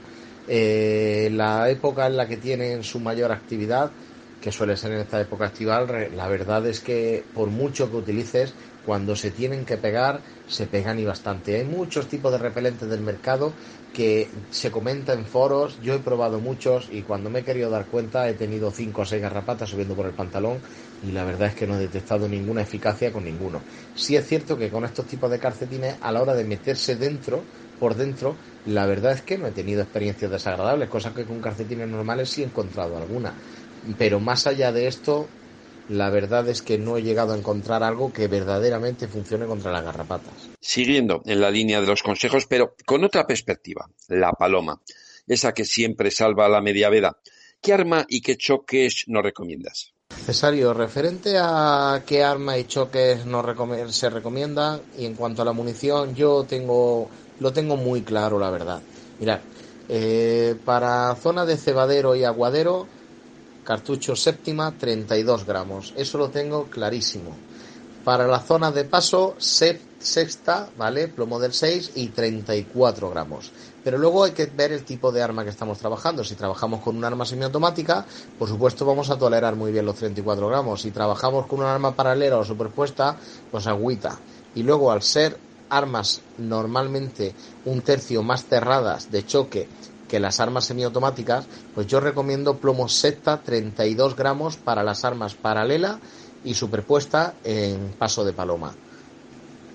Eh, la época en la que tienen su mayor actividad, que suele ser en esta época estival, la verdad es que por mucho que utilices, cuando se tienen que pegar, se pegan y bastante. Hay muchos tipos de repelentes del mercado que se comenta en foros, yo he probado muchos y cuando me he querido dar cuenta he tenido cinco o seis garrapatas subiendo por el pantalón y la verdad es que no he detectado ninguna eficacia con ninguno. Sí es cierto que con estos tipos de calcetines, a la hora de meterse dentro, por dentro, la verdad es que no he tenido experiencias desagradables, cosas que con calcetines normales sí he encontrado alguna. Pero más allá de esto, la verdad es que no he llegado a encontrar algo que verdaderamente funcione contra las garrapatas. Siguiendo en la línea de los consejos, pero con otra perspectiva, la paloma, esa que siempre salva a la media veda. ¿Qué arma y qué choques nos recomiendas? Cesario, referente a qué arma y choques nos recom- se recomiendan, y en cuanto a la munición, yo tengo lo tengo muy claro, la verdad. Mirad, eh, para zona de cebadero y aguadero, cartucho séptima, treinta y dos gramos. Eso lo tengo clarísimo. Para la zona de paso, sexta, ¿vale? Plomo del seis y treinta y cuatro gramos. Pero luego hay que ver el tipo de arma que estamos trabajando. Si trabajamos con un arma semiautomática, por supuesto vamos a tolerar muy bien los treinta y cuatro gramos. Si trabajamos con un arma paralela o superpuesta, pues agüita. Y luego, al ser armas normalmente un tercio más cerradas de choque que las armas semiautomáticas, pues yo recomiendo plomo sexta, treinta y dos gramos para las armas paralela y superpuesta en paso de paloma.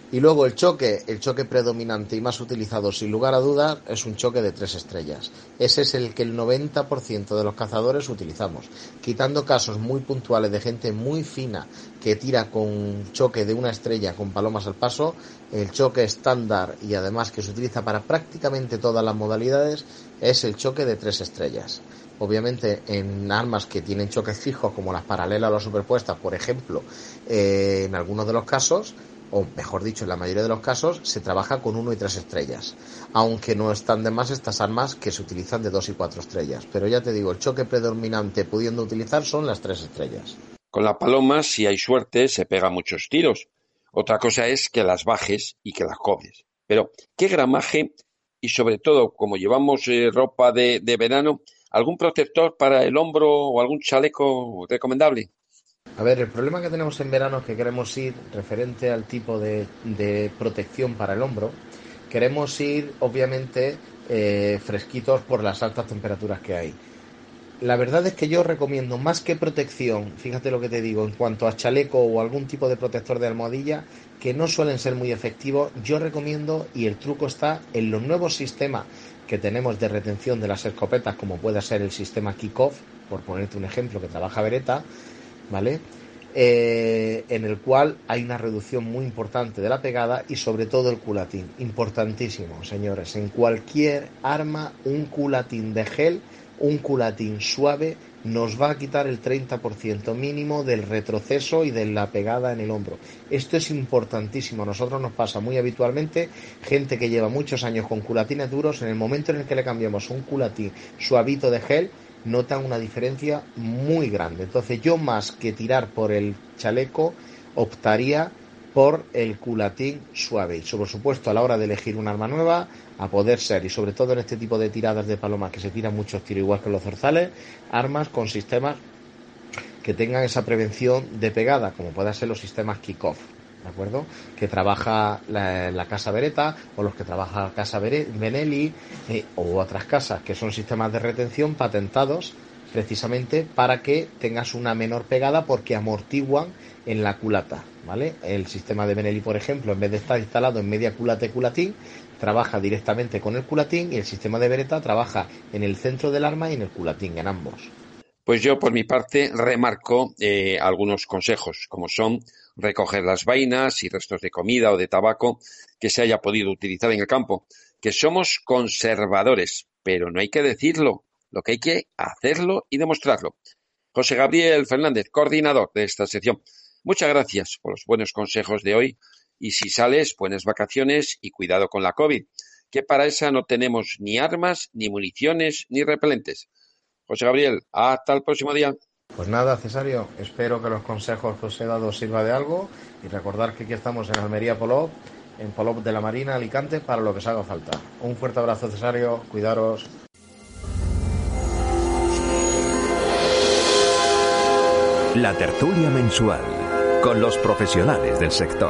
Y luego el choque, el choque predominante y más utilizado sin lugar a dudas es un choque de tres estrellas. Ese es el que el noventa por ciento de los cazadores utilizamos. Quitando casos muy puntuales de gente muy fina que tira con choque de una estrella con palomas al paso, el choque estándar y además que se utiliza para prácticamente todas las modalidades es el choque de tres estrellas. Obviamente en armas que tienen choques fijos como las paralelas o las superpuestas, por ejemplo, eh, en algunos de los casos, o mejor dicho, en la mayoría de los casos, se trabaja con uno y tres estrellas, aunque no están de más estas armas que se utilizan de dos y cuatro estrellas. Pero ya te digo, el choque predominante pudiendo utilizar son las tres estrellas. Con la paloma, si hay suerte, se pega muchos tiros. Otra cosa es que las bajes y que las cobres. Pero, ¿qué gramaje? Y sobre todo, como llevamos eh, ropa de, de verano, ¿algún protector para el hombro o algún chaleco recomendable? A ver, el problema que tenemos en verano es que queremos ir, referente al tipo de, de protección para el hombro, queremos ir, obviamente, eh, fresquitos por las altas temperaturas que hay. La verdad es que yo recomiendo más que protección, fíjate lo que te digo, en cuanto a chaleco o algún tipo de protector de almohadilla, que no suelen ser muy efectivos, yo recomiendo, y el truco está en los nuevos sistemas que tenemos de retención de las escopetas, como puede ser el sistema Kickoff, por ponerte un ejemplo, que trabaja Beretta, ¿vale? Eh, en el cual hay una reducción muy importante de la pegada y sobre todo el culatín, importantísimo, señores, en cualquier arma un culatín de gel, un culatín suave nos va a quitar el treinta por ciento mínimo del retroceso y de la pegada en el hombro. Esto es importantísimo, a nosotros nos pasa muy habitualmente, gente que lleva muchos años con culatines duros, en el momento en el que le cambiamos un culatín suavito de gel, notan una diferencia muy grande. Entonces yo, más que tirar por el chaleco, optaría por el culatín suave. Y por supuesto, a la hora de elegir un arma nueva, a poder ser, y sobre todo en este tipo de tiradas de palomas que se tiran muchos tiros igual que los zorzales, armas con sistemas que tengan esa prevención de pegada, como pueden ser los sistemas Kickoff, ¿de acuerdo? Que trabaja la, la casa Beretta o los que trabaja casa Benelli eh, o otras casas que son sistemas de retención patentados precisamente para que tengas una menor pegada porque amortiguan en la culata, ¿vale? El sistema de Benelli, por ejemplo, en vez de estar instalado en media culata y culatín, trabaja directamente con el culatín, y el sistema de Beretta trabaja en el centro del arma y en el culatín, en ambos. Pues yo, por mi parte, remarco eh, algunos consejos, como son recoger las vainas y restos de comida o de tabaco que se haya podido utilizar en el campo, que somos conservadores, pero no hay que decirlo, lo que hay que hacerlo y demostrarlo. José Gabriel Fernández, coordinador de esta sección, muchas gracias por los buenos consejos de hoy, y si sales, buenas vacaciones y cuidado con la COVID, que para esa no tenemos ni armas, ni municiones, ni repelentes. José Gabriel, hasta el próximo día. Pues nada, Cesario, espero que los consejos que os he dado sirva de algo, y recordar que aquí estamos en Almería Polop, en Polop de la Marina, Alicante, para lo que os haga falta. Un fuerte abrazo, Cesario, cuidaros. La tertulia mensual con los profesionales del sector.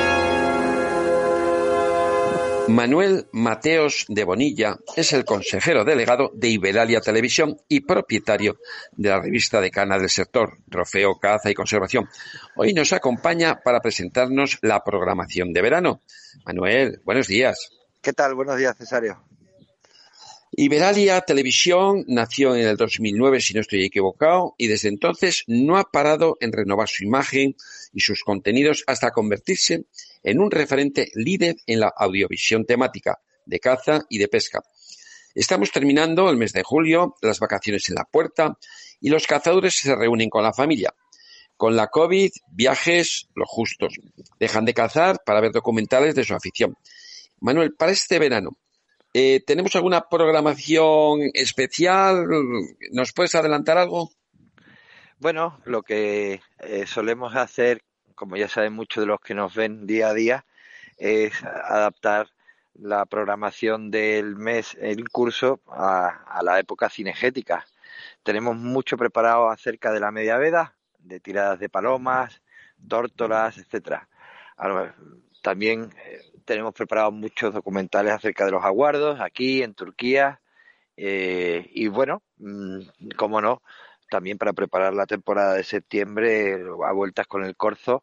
Manuel Mateos de Bonilla es el consejero delegado de Iberalia Televisión y propietario de la revista decana del sector, Trofeo, Caza y Conservación. Hoy nos acompaña para presentarnos la programación de verano. Manuel, buenos días. ¿Qué tal? Buenos días, Cesario. Iberalia Televisión nació en el dos mil nueve, si no estoy equivocado, y desde entonces no ha parado en renovar su imagen y sus contenidos hasta convertirse en un referente líder en la audiovisión temática de caza y de pesca. Estamos terminando el mes de julio, las vacaciones en la puerta, y los cazadores se reúnen con la familia. Con la COVID, viajes, los justos. Dejan de cazar para ver documentales de su afición. Manuel, para este verano, Eh, ¿tenemos alguna programación especial? ¿Nos puedes adelantar algo? Bueno, lo que eh, solemos hacer, como ya saben muchos de los que nos ven día a día, es adaptar la programación del mes, el curso, a, a la época cinegética. Tenemos mucho preparado acerca de la media veda, de tiradas de palomas, tórtolas, etcétera. También eh, tenemos preparados muchos documentales acerca de los aguardos aquí en Turquía eh, y bueno, mmm, cómo no, también para preparar la temporada de septiembre a vueltas con el corzo,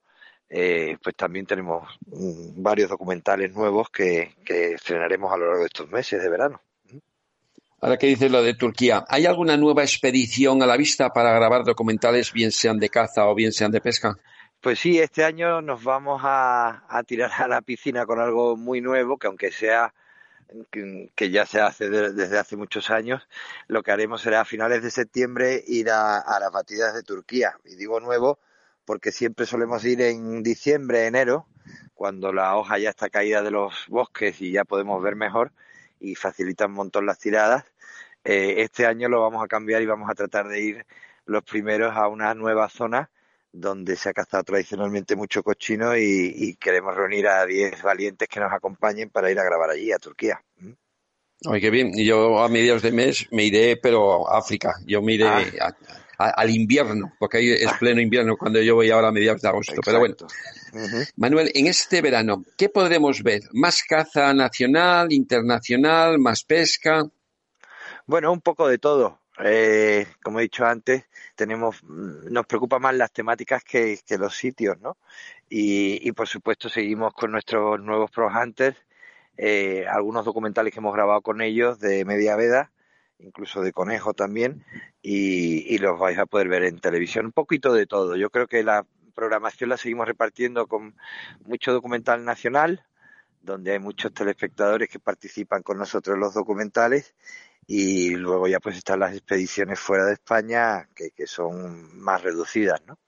eh, pues también tenemos mm, varios documentales nuevos que, que estrenaremos a lo largo de estos meses de verano. Ahora que dices lo de Turquía, ¿hay alguna nueva expedición a la vista para grabar documentales, bien sean de caza o bien sean de pesca? Pues sí, este año nos vamos a, a tirar a la piscina con algo muy nuevo, que aunque sea que, que ya se hace de, desde hace muchos años, lo que haremos será a finales de septiembre ir a, a las batidas de Turquía. Y digo nuevo porque siempre solemos ir en diciembre, enero, cuando la hoja ya está caída de los bosques y ya podemos ver mejor y facilita un montón las tiradas. Eh, este año lo vamos a cambiar y vamos a tratar de ir los primeros a una nueva zona donde se ha cazado tradicionalmente mucho cochino y, y queremos reunir a diez valientes que nos acompañen para ir a grabar allí, a Turquía. Oye, qué bien. Yo a mediados de mes me iré, pero a África. Yo me iré Ah. a, a, al invierno, porque ahí es pleno invierno cuando yo voy ahora a mediados de agosto. Pero bueno, Uh-huh. Manuel, en este verano, ¿qué podremos ver? ¿Más caza nacional, internacional, más pesca? Bueno, un poco de todo. Eh, como he dicho antes, tenemos, nos preocupa más las temáticas que, que los sitios, ¿no? Y, y por supuesto seguimos con nuestros nuevos Pro Hunters, eh, algunos documentales que hemos grabado con ellos de media veda, incluso de conejo también, y, y los vais a poder ver en televisión. Un poquito de todo. Yo creo que la programación la seguimos repartiendo con mucho documental nacional, donde hay muchos telespectadores que participan con nosotros en los documentales, y luego ya pues están las expediciones fuera de España que, que son más reducidas, ¿no?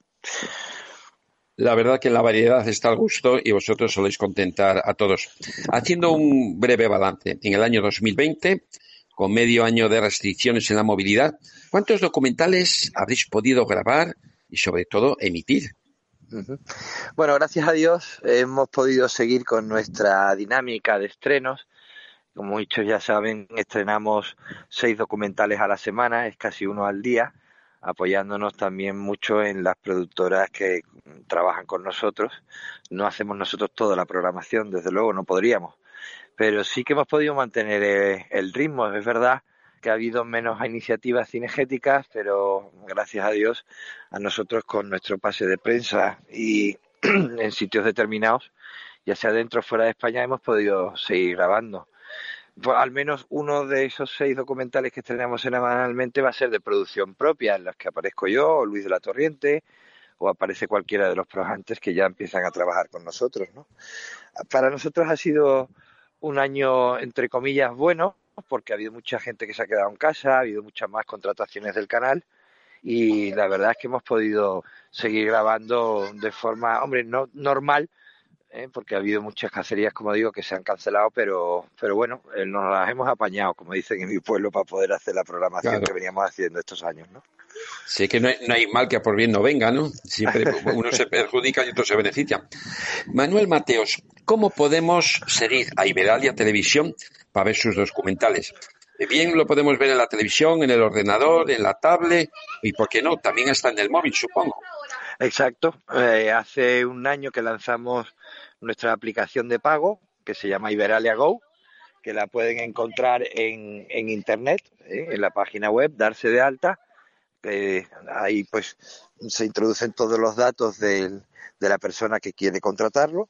La verdad que la variedad está al gusto y vosotros soléis contentar a todos. Haciendo un breve balance, en el año dos mil veinte, con medio año de restricciones en la movilidad, ¿cuántos documentales habréis podido grabar y sobre todo emitir? Uh-huh. Bueno, gracias a Dios hemos podido seguir con nuestra dinámica de estrenos. Como muchos ya saben, estrenamos seis documentales a la semana, es casi uno al día, apoyándonos también mucho en las productoras que trabajan con nosotros. No hacemos nosotros toda la programación, desde luego no podríamos, pero sí que hemos podido mantener eh, el ritmo. Es verdad que ha habido menos iniciativas cinegéticas, pero gracias a Dios a nosotros con nuestro pase de prensa y en sitios determinados, ya sea dentro o fuera de España, hemos podido seguir grabando. Pues al menos uno de esos seis documentales que estrenamos semanalmente va a ser de producción propia, en los que aparezco yo, o Luis de la Torriente, o aparece cualquiera de los projantes que ya empiezan a trabajar con nosotros, ¿no? Para nosotros ha sido un año, entre comillas, bueno, porque ha habido mucha gente que se ha quedado en casa, ha habido muchas más contrataciones del canal, y la verdad es que hemos podido seguir grabando de forma, hombre, no normal, ¿eh? Porque ha habido muchas cacerías, como digo, que se han cancelado, pero pero bueno, eh, nos las hemos apañado, como dicen en mi pueblo, para poder hacer la programación Claro. que veníamos haciendo estos años, ¿no? Sé que no hay, no hay mal que por bien no venga, ¿no? Siempre uno se perjudica y otro se beneficia. Manuel Mateos, ¿cómo podemos seguir a Iberalia Televisión para ver sus documentales? Bien lo podemos ver en la televisión, en el ordenador, en la tablet y, ¿por qué no? También está en el móvil, supongo. Exacto. Eh, hace un año que lanzamos nuestra aplicación de pago, que se llama Iberalia Go, que la pueden encontrar en, en internet, ¿eh? En la página web, darse de alta. Eh, ahí pues se introducen todos los datos del, de la persona que quiere contratarlo,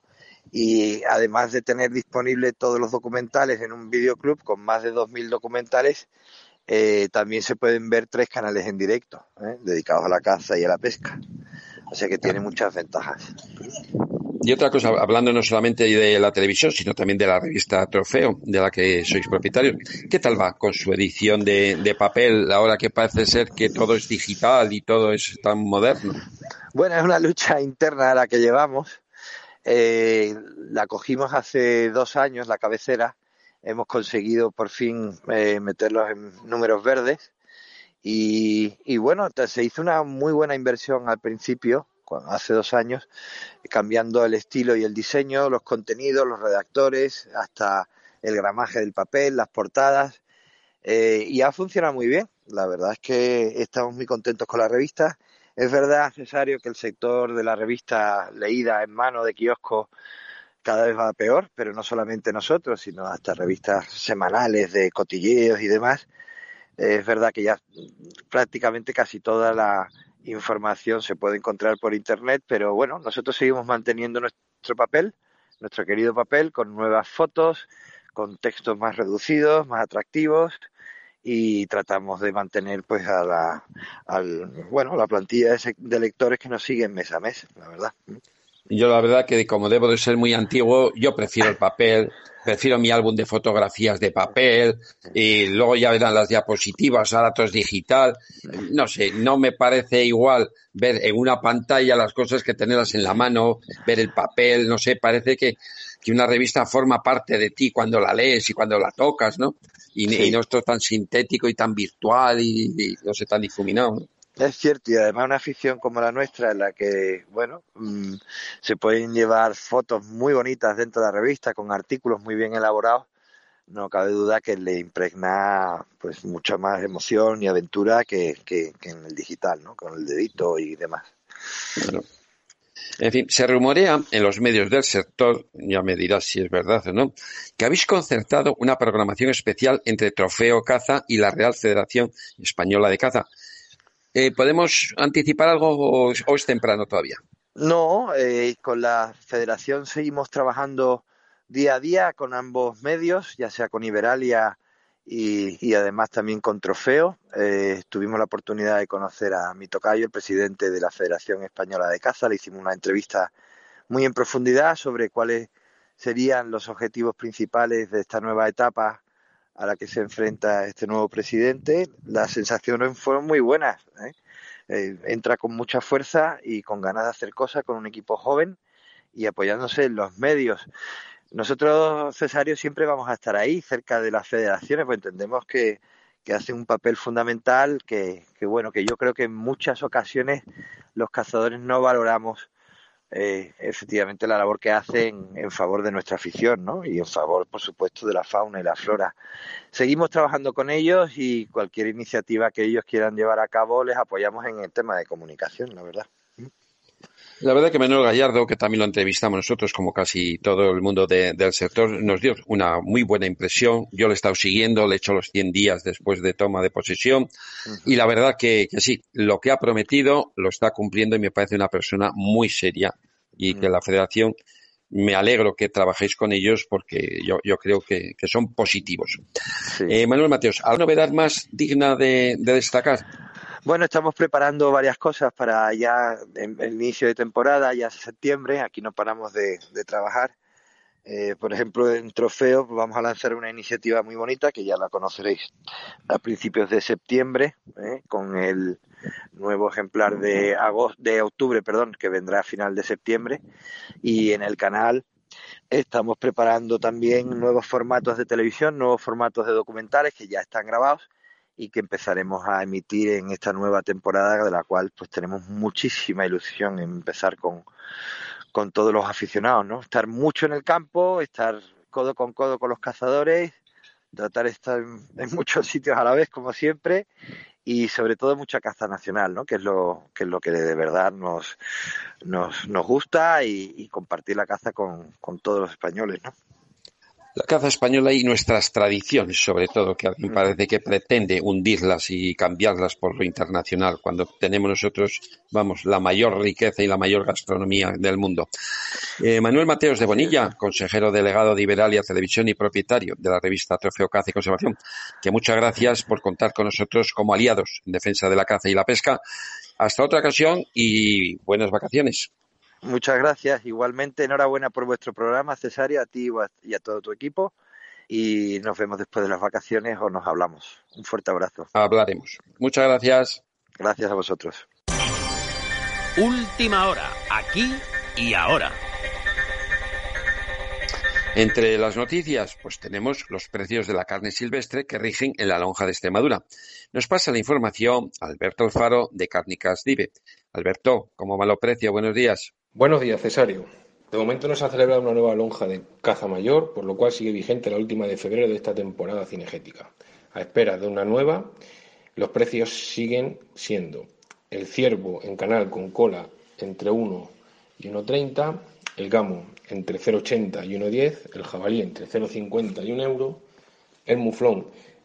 y además de tener disponible todos los documentales en un videoclub con más de dos mil documentales, eh, también se pueden ver tres canales en directo, ¿eh? dedicados a la caza y a la pesca. O sea que tiene muchas ventajas. Y otra cosa, hablando no solamente de la televisión, sino también de la revista Trofeo, de la que sois propietarios, ¿qué tal va con su edición de, de papel, ahora que parece ser que todo es digital y todo es tan moderno? Bueno, es una lucha interna la que llevamos. Eh, la cogimos hace dos años, la cabecera. Hemos conseguido por fin eh, meterlos en números verdes. Y, y bueno, se hizo una muy buena inversión al principio, hace dos años, cambiando el estilo y el diseño, los contenidos, los redactores, hasta el gramaje del papel, las portadas, eh, y ha funcionado muy bien. La verdad es que estamos muy contentos con la revista. Es verdad, Cesario, que el sector de la revista leída en mano de kiosco cada vez va peor, pero no solamente nosotros, sino hasta revistas semanales de cotilleos y demás. Es verdad que ya prácticamente casi toda la información se puede encontrar por internet, pero bueno, nosotros seguimos manteniendo nuestro papel, nuestro querido papel, con nuevas fotos, con textos más reducidos, más atractivos, y tratamos de mantener pues a la al, bueno la plantilla de, de lectores que nos siguen mes a mes, la verdad. Yo la verdad que como debo de ser muy antiguo, yo prefiero el papel, prefiero mi álbum de fotografías de papel y luego ya verán las diapositivas, ahora todo es digital. No sé, no me parece igual ver en una pantalla las cosas que tenerlas en la mano, ver el papel, no sé, parece que, que una revista forma parte de ti cuando la lees y cuando la tocas, ¿no? Y, sí. y no esto tan sintético y tan virtual y, y no sé, tan difuminado, ¿no? Es cierto, y además una afición como la nuestra en la que, bueno, mmm, se pueden llevar fotos muy bonitas dentro de la revista con artículos muy bien elaborados, no cabe duda que le impregna pues mucha más emoción y aventura que, que, que en el digital, ¿no? Con el dedito y demás. Bueno. En fin, se rumorea en los medios del sector, ya me dirás si es verdad o no, que habéis concertado una programación especial entre Trofeo Caza y la Real Federación Española de Caza. Eh, ¿Podemos anticipar algo o, o es temprano todavía? No, eh, con la federación seguimos trabajando día a día con ambos medios, ya sea con Iberalia y, y además también con Trofeo. Eh, tuvimos la oportunidad de conocer a mi tocayo, el presidente de la Federación Española de Caza. Le hicimos una entrevista muy en profundidad sobre cuáles serían los objetivos principales de esta nueva etapa a la que se enfrenta este nuevo presidente. Las sensaciones fueron muy buenas, ¿eh? Eh, entra con mucha fuerza y con ganas de hacer cosas con un equipo joven y apoyándose en los medios. Nosotros, Cesario, siempre vamos a estar ahí, cerca de las federaciones, pues entendemos que, que hacen un papel fundamental, que, que bueno, que yo creo que en muchas ocasiones los cazadores no valoramos Eh, efectivamente la labor que hacen en favor de nuestra afición, ¿no? Y en favor, por supuesto, de la fauna y la flora. Seguimos trabajando con ellos y cualquier iniciativa que ellos quieran llevar a cabo les apoyamos en el tema de comunicación, la verdad. La verdad que Manuel Gallardo, que también lo entrevistamos nosotros, como casi todo el mundo de, del sector, nos dio una muy buena impresión. Yo le he estado siguiendo, le he hecho los cien días después de toma de posesión. Uh-huh. Y la verdad que, que sí, lo que ha prometido lo está cumpliendo y me parece una persona muy seria. Y uh-huh. que la federación, me alegro que trabajéis con ellos porque yo, yo creo que, que son positivos. Sí. Eh, Manuel Mateos, ¿alguna novedad más digna de, de destacar? Bueno, estamos preparando varias cosas para ya en el inicio de temporada, ya septiembre. Aquí no paramos de, de trabajar. Eh, por ejemplo, en Trofeo vamos a lanzar una iniciativa muy bonita que ya la conoceréis a principios de septiembre, eh, con el nuevo ejemplar de agosto, de octubre, perdón, que vendrá a final de septiembre. Y en el canal estamos preparando también nuevos formatos de televisión, nuevos formatos de documentales que ya están grabados y que empezaremos a emitir en esta nueva temporada, de la cual pues tenemos muchísima ilusión en empezar con, con todos los aficionados, ¿no? Estar mucho en el campo, estar codo con codo con los cazadores, tratar de estar en, en muchos sitios a la vez, como siempre, y sobre todo mucha caza nacional, ¿no? Que es lo que es lo que de verdad nos nos, nos gusta y, y compartir la caza con, con todos los españoles, ¿no? La caza española y nuestras tradiciones, sobre todo, que a mí me parece que pretende hundirlas y cambiarlas por lo internacional, cuando tenemos nosotros, vamos, la mayor riqueza y la mayor gastronomía del mundo. Eh, Manuel Mateos de Bonilla, consejero delegado de Iberalia Televisión y propietario de la revista Trofeo Caza y Conservación, que muchas gracias por contar con nosotros como aliados en defensa de la caza y la pesca. Hasta otra ocasión y buenas vacaciones. Muchas gracias. Igualmente, enhorabuena por vuestro programa, Cesario, a ti y a todo tu equipo. Y nos vemos después de las vacaciones o nos hablamos. Un fuerte abrazo. Hablaremos. Muchas gracias. Gracias a vosotros. Última hora, aquí y ahora. Entre las noticias, pues tenemos los precios de la carne silvestre que rigen en la lonja de Extremadura. Nos pasa la información Alberto Alfaro de Cárnicas Dive. Alberto, ¿cómo va el precio? Buenos días. Buenos días, Cesario. De momento no se ha celebrado una nueva lonja de caza mayor, por lo cual sigue vigente la última de febrero de esta temporada cinegética. A espera de una nueva, los precios siguen siendo el ciervo en canal con cola entre uno y uno treinta, el gamo entre cero ochenta y uno diez, el jabalí entre cero cincuenta y un euro, el muflón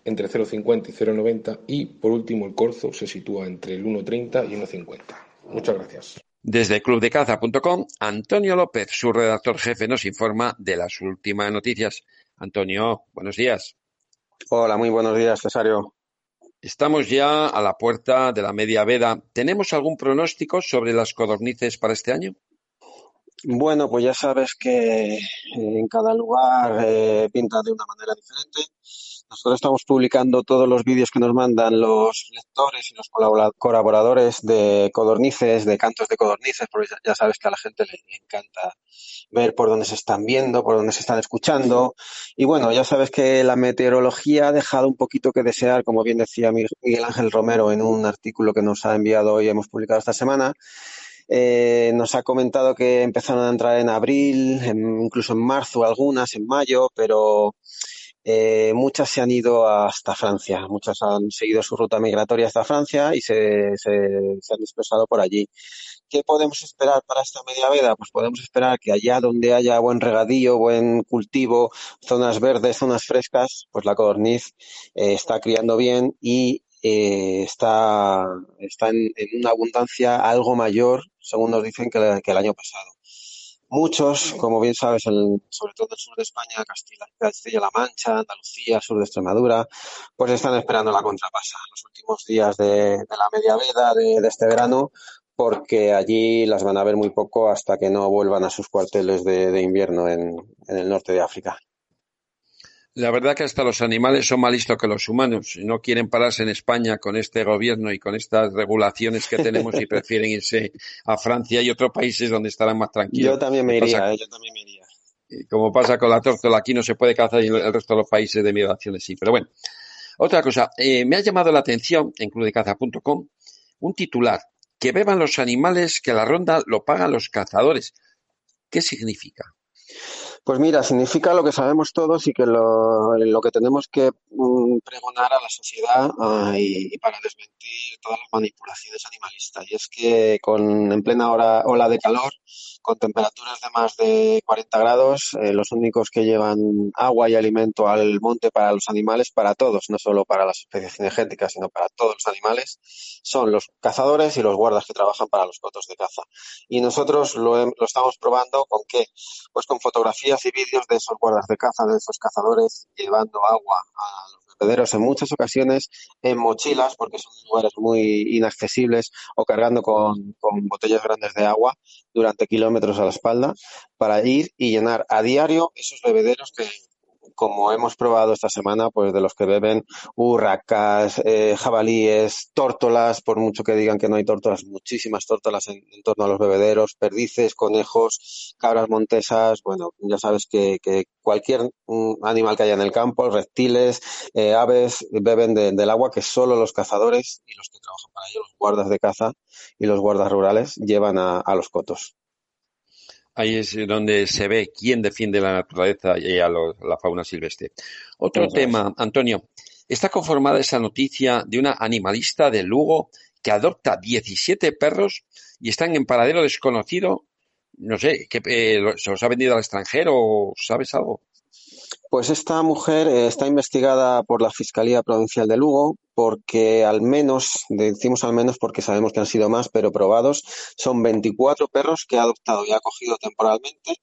entre cero coma cincuenta y cero coma noventa y, por último, el corzo se sitúa entre el uno coma treinta y uno coma cincuenta. Muchas gracias. Desde club de caza punto com, Antonio López, su redactor jefe, nos informa de las últimas noticias. Antonio, buenos días. Hola, muy buenos días, Cesario. Estamos ya a la puerta de la media veda. ¿Tenemos algún pronóstico sobre las codornices para este año? Bueno, pues ya sabes que en cada lugar eh, pinta de una manera diferente. Nosotros estamos publicando todos los vídeos que nos mandan los lectores y los colaboradores de codornices, de cantos de codornices, porque ya sabes que a la gente le, le encanta ver por dónde se están viendo, por dónde se están escuchando. Y bueno, ya sabes que la meteorología ha dejado un poquito que desear, como bien decía Miguel Ángel Romero en un artículo que nos ha enviado hoy, hemos publicado esta semana. Eh, nos ha comentado que empezaron a entrar en abril, en, incluso en marzo algunas, en mayo, pero eh, muchas se han ido hasta Francia, muchas han seguido su ruta migratoria hasta Francia y se, se, se han dispersado por allí. ¿Qué podemos esperar para esta media veda? Pues podemos esperar que allá donde haya buen regadío, buen cultivo, zonas verdes, zonas frescas, pues la codorniz eh, está criando bien y eh, está, está en, en una abundancia algo mayor, según nos dicen, que, que el año pasado. Muchos, como bien sabes, el, sobre todo en el sur de España, Castilla, Castilla-La Mancha, Andalucía, sur de Extremadura, pues están esperando la contrapasa. Los últimos días de, de la media veda de, de este verano, porque allí las van a ver muy poco hasta que no vuelvan a sus cuarteles de, de invierno en, en el norte de África. La verdad que hasta los animales son más listos que los humanos. No quieren pararse en España con este gobierno y con estas regulaciones que tenemos y prefieren irse a Francia y otros países donde estarán más tranquilos. Yo también me iría, eh, yo también me iría. Como pasa con la tórtola, aquí no se puede cazar y el resto de los países de migraciones sí. Pero bueno, otra cosa, eh, me ha llamado la atención en club de caza punto com un titular: que beban los animales, que la ronda lo pagan los cazadores. ¿Qué significa? Pues mira, significa lo que sabemos todos y que lo, lo que tenemos que mm, pregonar a la sociedad uh, y, y para desmentir todas las manipulaciones animalistas. Y es que con en plena hora, ola de calor, con temperaturas de más de cuarenta grados, eh, los únicos que llevan agua y alimento al monte para los animales, para todos, no solo para las especies cinegéticas, sino para todos los animales, son los cazadores y los guardas que trabajan para los cotos de caza. Y nosotros lo, he, lo estamos probando ¿con qué? Pues con fotografías y vídeos de esos guardas de caza, de esos cazadores, llevando agua a los bebederos en muchas ocasiones en mochilas, porque son lugares muy inaccesibles, o cargando con, con botellas grandes de agua durante kilómetros a la espalda para ir y llenar a diario esos bebederos que, como hemos probado esta semana, pues de los que beben urracas, eh, jabalíes, tórtolas, por mucho que digan que no hay tórtolas, muchísimas tórtolas en, en torno a los bebederos, perdices, conejos, cabras montesas. Bueno, ya sabes que, que cualquier um, animal que haya en el campo, reptiles, eh, aves, beben de, del agua que solo los cazadores y los que trabajan para ello, los guardas de caza y los guardas rurales, llevan a, a los cotos. Ahí es donde se ve quién defiende la naturaleza y a los, la fauna silvestre. Otro Eso tema, es. Antonio. Está conformada esa noticia de una animalista de Lugo que adopta diecisiete perros y están en paradero desconocido. No sé, que eh, ¿se los ha vendido al extranjero? ¿Sabes algo? Pues esta mujer eh, está investigada por la Fiscalía Provincial de Lugo porque al menos, decimos al menos porque sabemos que han sido más, pero probados, son veinticuatro perros que ha adoptado y ha acogido temporalmente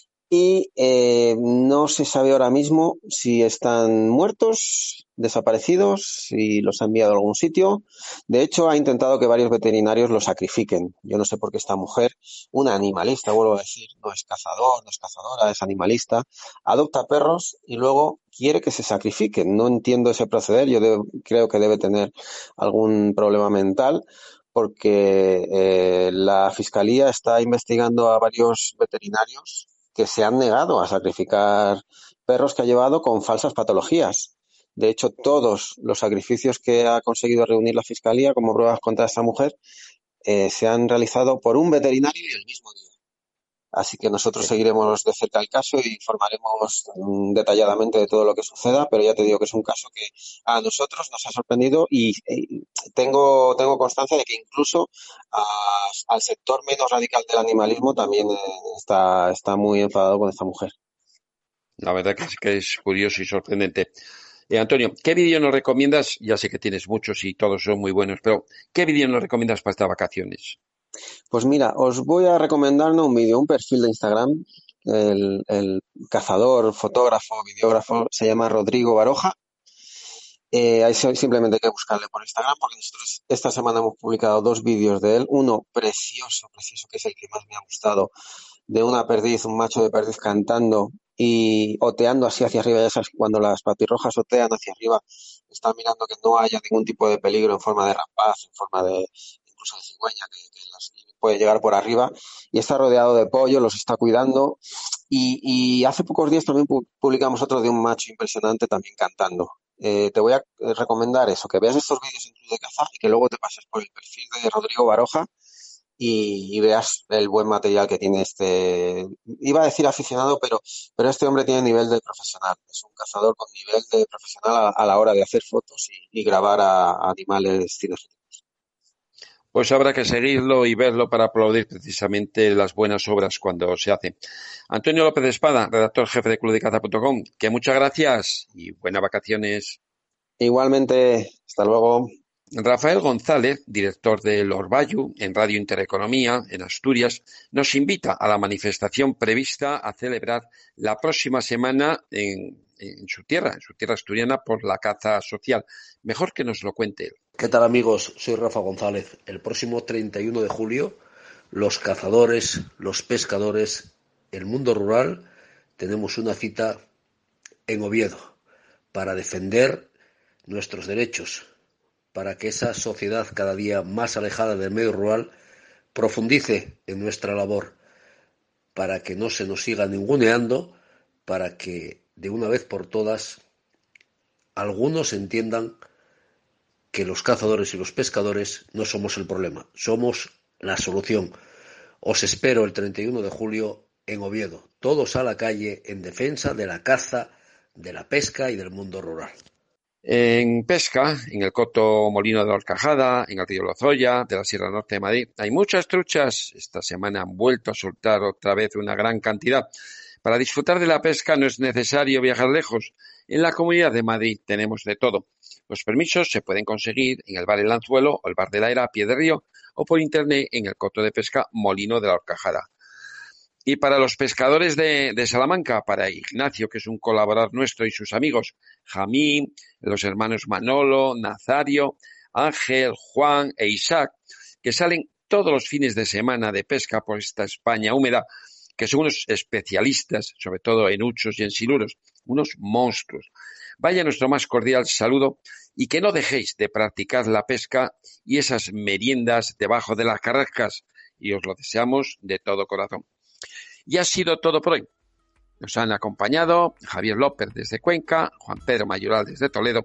y eh, no se sabe ahora mismo si están muertos, desaparecidos, si los ha enviado a algún sitio. De hecho, ha intentado que varios veterinarios los sacrifiquen. Yo no sé por qué esta mujer, una animalista, vuelvo a decir, no es cazador, no es cazadora, es animalista, adopta perros y luego quiere que se sacrifiquen. No entiendo ese proceder. Yo debo, creo que debe tener algún problema mental, porque eh, la Fiscalía está investigando a varios veterinarios que se han negado a sacrificar perros que ha llevado con falsas patologías. De hecho, todos los sacrificios que ha conseguido reunir la Fiscalía como pruebas contra esta mujer eh, se han realizado por un veterinario y el mismo día. Así que nosotros seguiremos de cerca el caso y informaremos um, detalladamente de todo lo que suceda, pero ya te digo que es un caso que a nosotros nos ha sorprendido y eh, tengo tengo constancia de que incluso a, al sector menos radical del animalismo también eh, está, está muy enfadado con esta mujer. La verdad que es, que es curioso y sorprendente. Eh, Antonio, ¿qué vídeo nos recomiendas? Ya sé que tienes muchos y todos son muy buenos, pero ¿qué vídeo nos recomiendas para estas vacaciones? Pues mira, os voy a recomendar un vídeo, un perfil de Instagram. El, el cazador, fotógrafo, videógrafo se llama Rodrigo Baroja. Eh, ahí simplemente hay que buscarle por Instagram, porque nosotros esta semana hemos publicado dos vídeos de él. Uno precioso, precioso, que es el que más me ha gustado, de una perdiz, un macho de perdiz cantando y oteando así hacia arriba. Ya sabes, cuando las patirrojas otean hacia arriba, están mirando que no haya ningún tipo de peligro en forma de rapaz, en forma de incluso de cigüeña, que, que las puede llegar por arriba, y está rodeado de pollo, los está cuidando. Y, y hace pocos días también publicamos otro de un macho impresionante también cantando. Eh, te voy a recomendar eso, que veas estos vídeos en Club de Caza y que luego te pases por el perfil de Rodrigo Baroja y, y veas el buen material que tiene este, iba a decir aficionado, pero, pero este hombre tiene nivel de profesional, es un cazador con nivel de profesional a, a la hora de hacer fotos y, y grabar a, a animales cinegéticos. Pues habrá que seguirlo y verlo para aplaudir precisamente las buenas obras cuando se hacen. Antonio López de Espada, redactor jefe de club de caza punto com, que muchas gracias y buenas vacaciones. Igualmente, hasta luego. Rafael González, director del Orbayu en Radio Intereconomía en Asturias, nos invita a la manifestación prevista a celebrar la próxima semana en, en su tierra, en su tierra asturiana, por la caza social. Mejor que nos lo cuente él. ¿Qué tal, amigos? Soy Rafa González. El próximo treinta y uno de julio, los cazadores, los pescadores, el mundo rural, tenemos una cita en Oviedo para defender nuestros derechos, para que esa sociedad cada día más alejada del medio rural profundice en nuestra labor, para que no se nos siga ninguneando, para que de una vez por todas algunos entiendan que los cazadores y los pescadores no somos el problema, somos la solución. Os espero el treinta y uno de julio en Oviedo, todos a la calle en defensa de la caza, de la pesca y del mundo rural. En pesca, en el Coto Molino de la Horcajada, en el río Lozoya, de la Sierra Norte de Madrid, hay muchas truchas. Esta semana han vuelto a soltar otra vez una gran cantidad. Para disfrutar de la pesca no es necesario viajar lejos. En la Comunidad de Madrid tenemos de todo. Los permisos se pueden conseguir en el bar El Anzuelo o el bar de la Era a pie de río o por internet en el Coto de Pesca Molino de la Horcajada. Y para los pescadores de, de Salamanca, para Ignacio, que es un colaborador nuestro, y sus amigos, Jamín, los hermanos Manolo, Nazario, Ángel, Juan e Isaac, que salen todos los fines de semana de pesca por esta España húmeda, que son unos especialistas, sobre todo en huchos y en siluros, unos monstruos. Vaya nuestro más cordial saludo y que no dejéis de practicar la pesca y esas meriendas debajo de las carrascas, y os lo deseamos de todo corazón. Y ha sido todo por hoy. Nos han acompañado Javier López desde Cuenca, Juan Pedro Mayoral desde Toledo,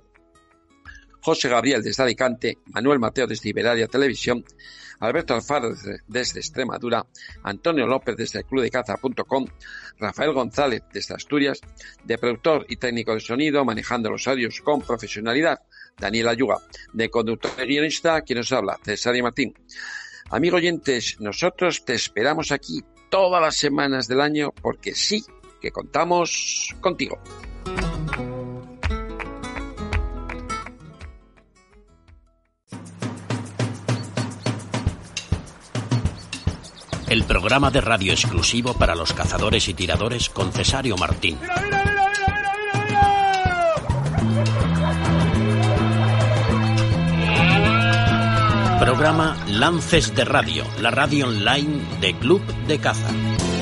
José Gabriel desde Alicante, Manuel Mateo desde Iberia Televisión, Alberto Alfaro desde, desde Extremadura, Antonio López desde el club de caza punto com, Rafael González desde Asturias, de productor y técnico de sonido, manejando los audios con profesionalidad, Daniel Ayuga, de conductor y guionista, quien nos habla, César y Martín. Amigo oyentes, nosotros te esperamos aquí todas las semanas del año, porque sí que contamos contigo. El programa de radio exclusivo para los cazadores y tiradores con Cesario Martín. ¡Mira, mira, mira, mira, mira, mira! Programa Lances de Radio, la radio online de Club de Caza.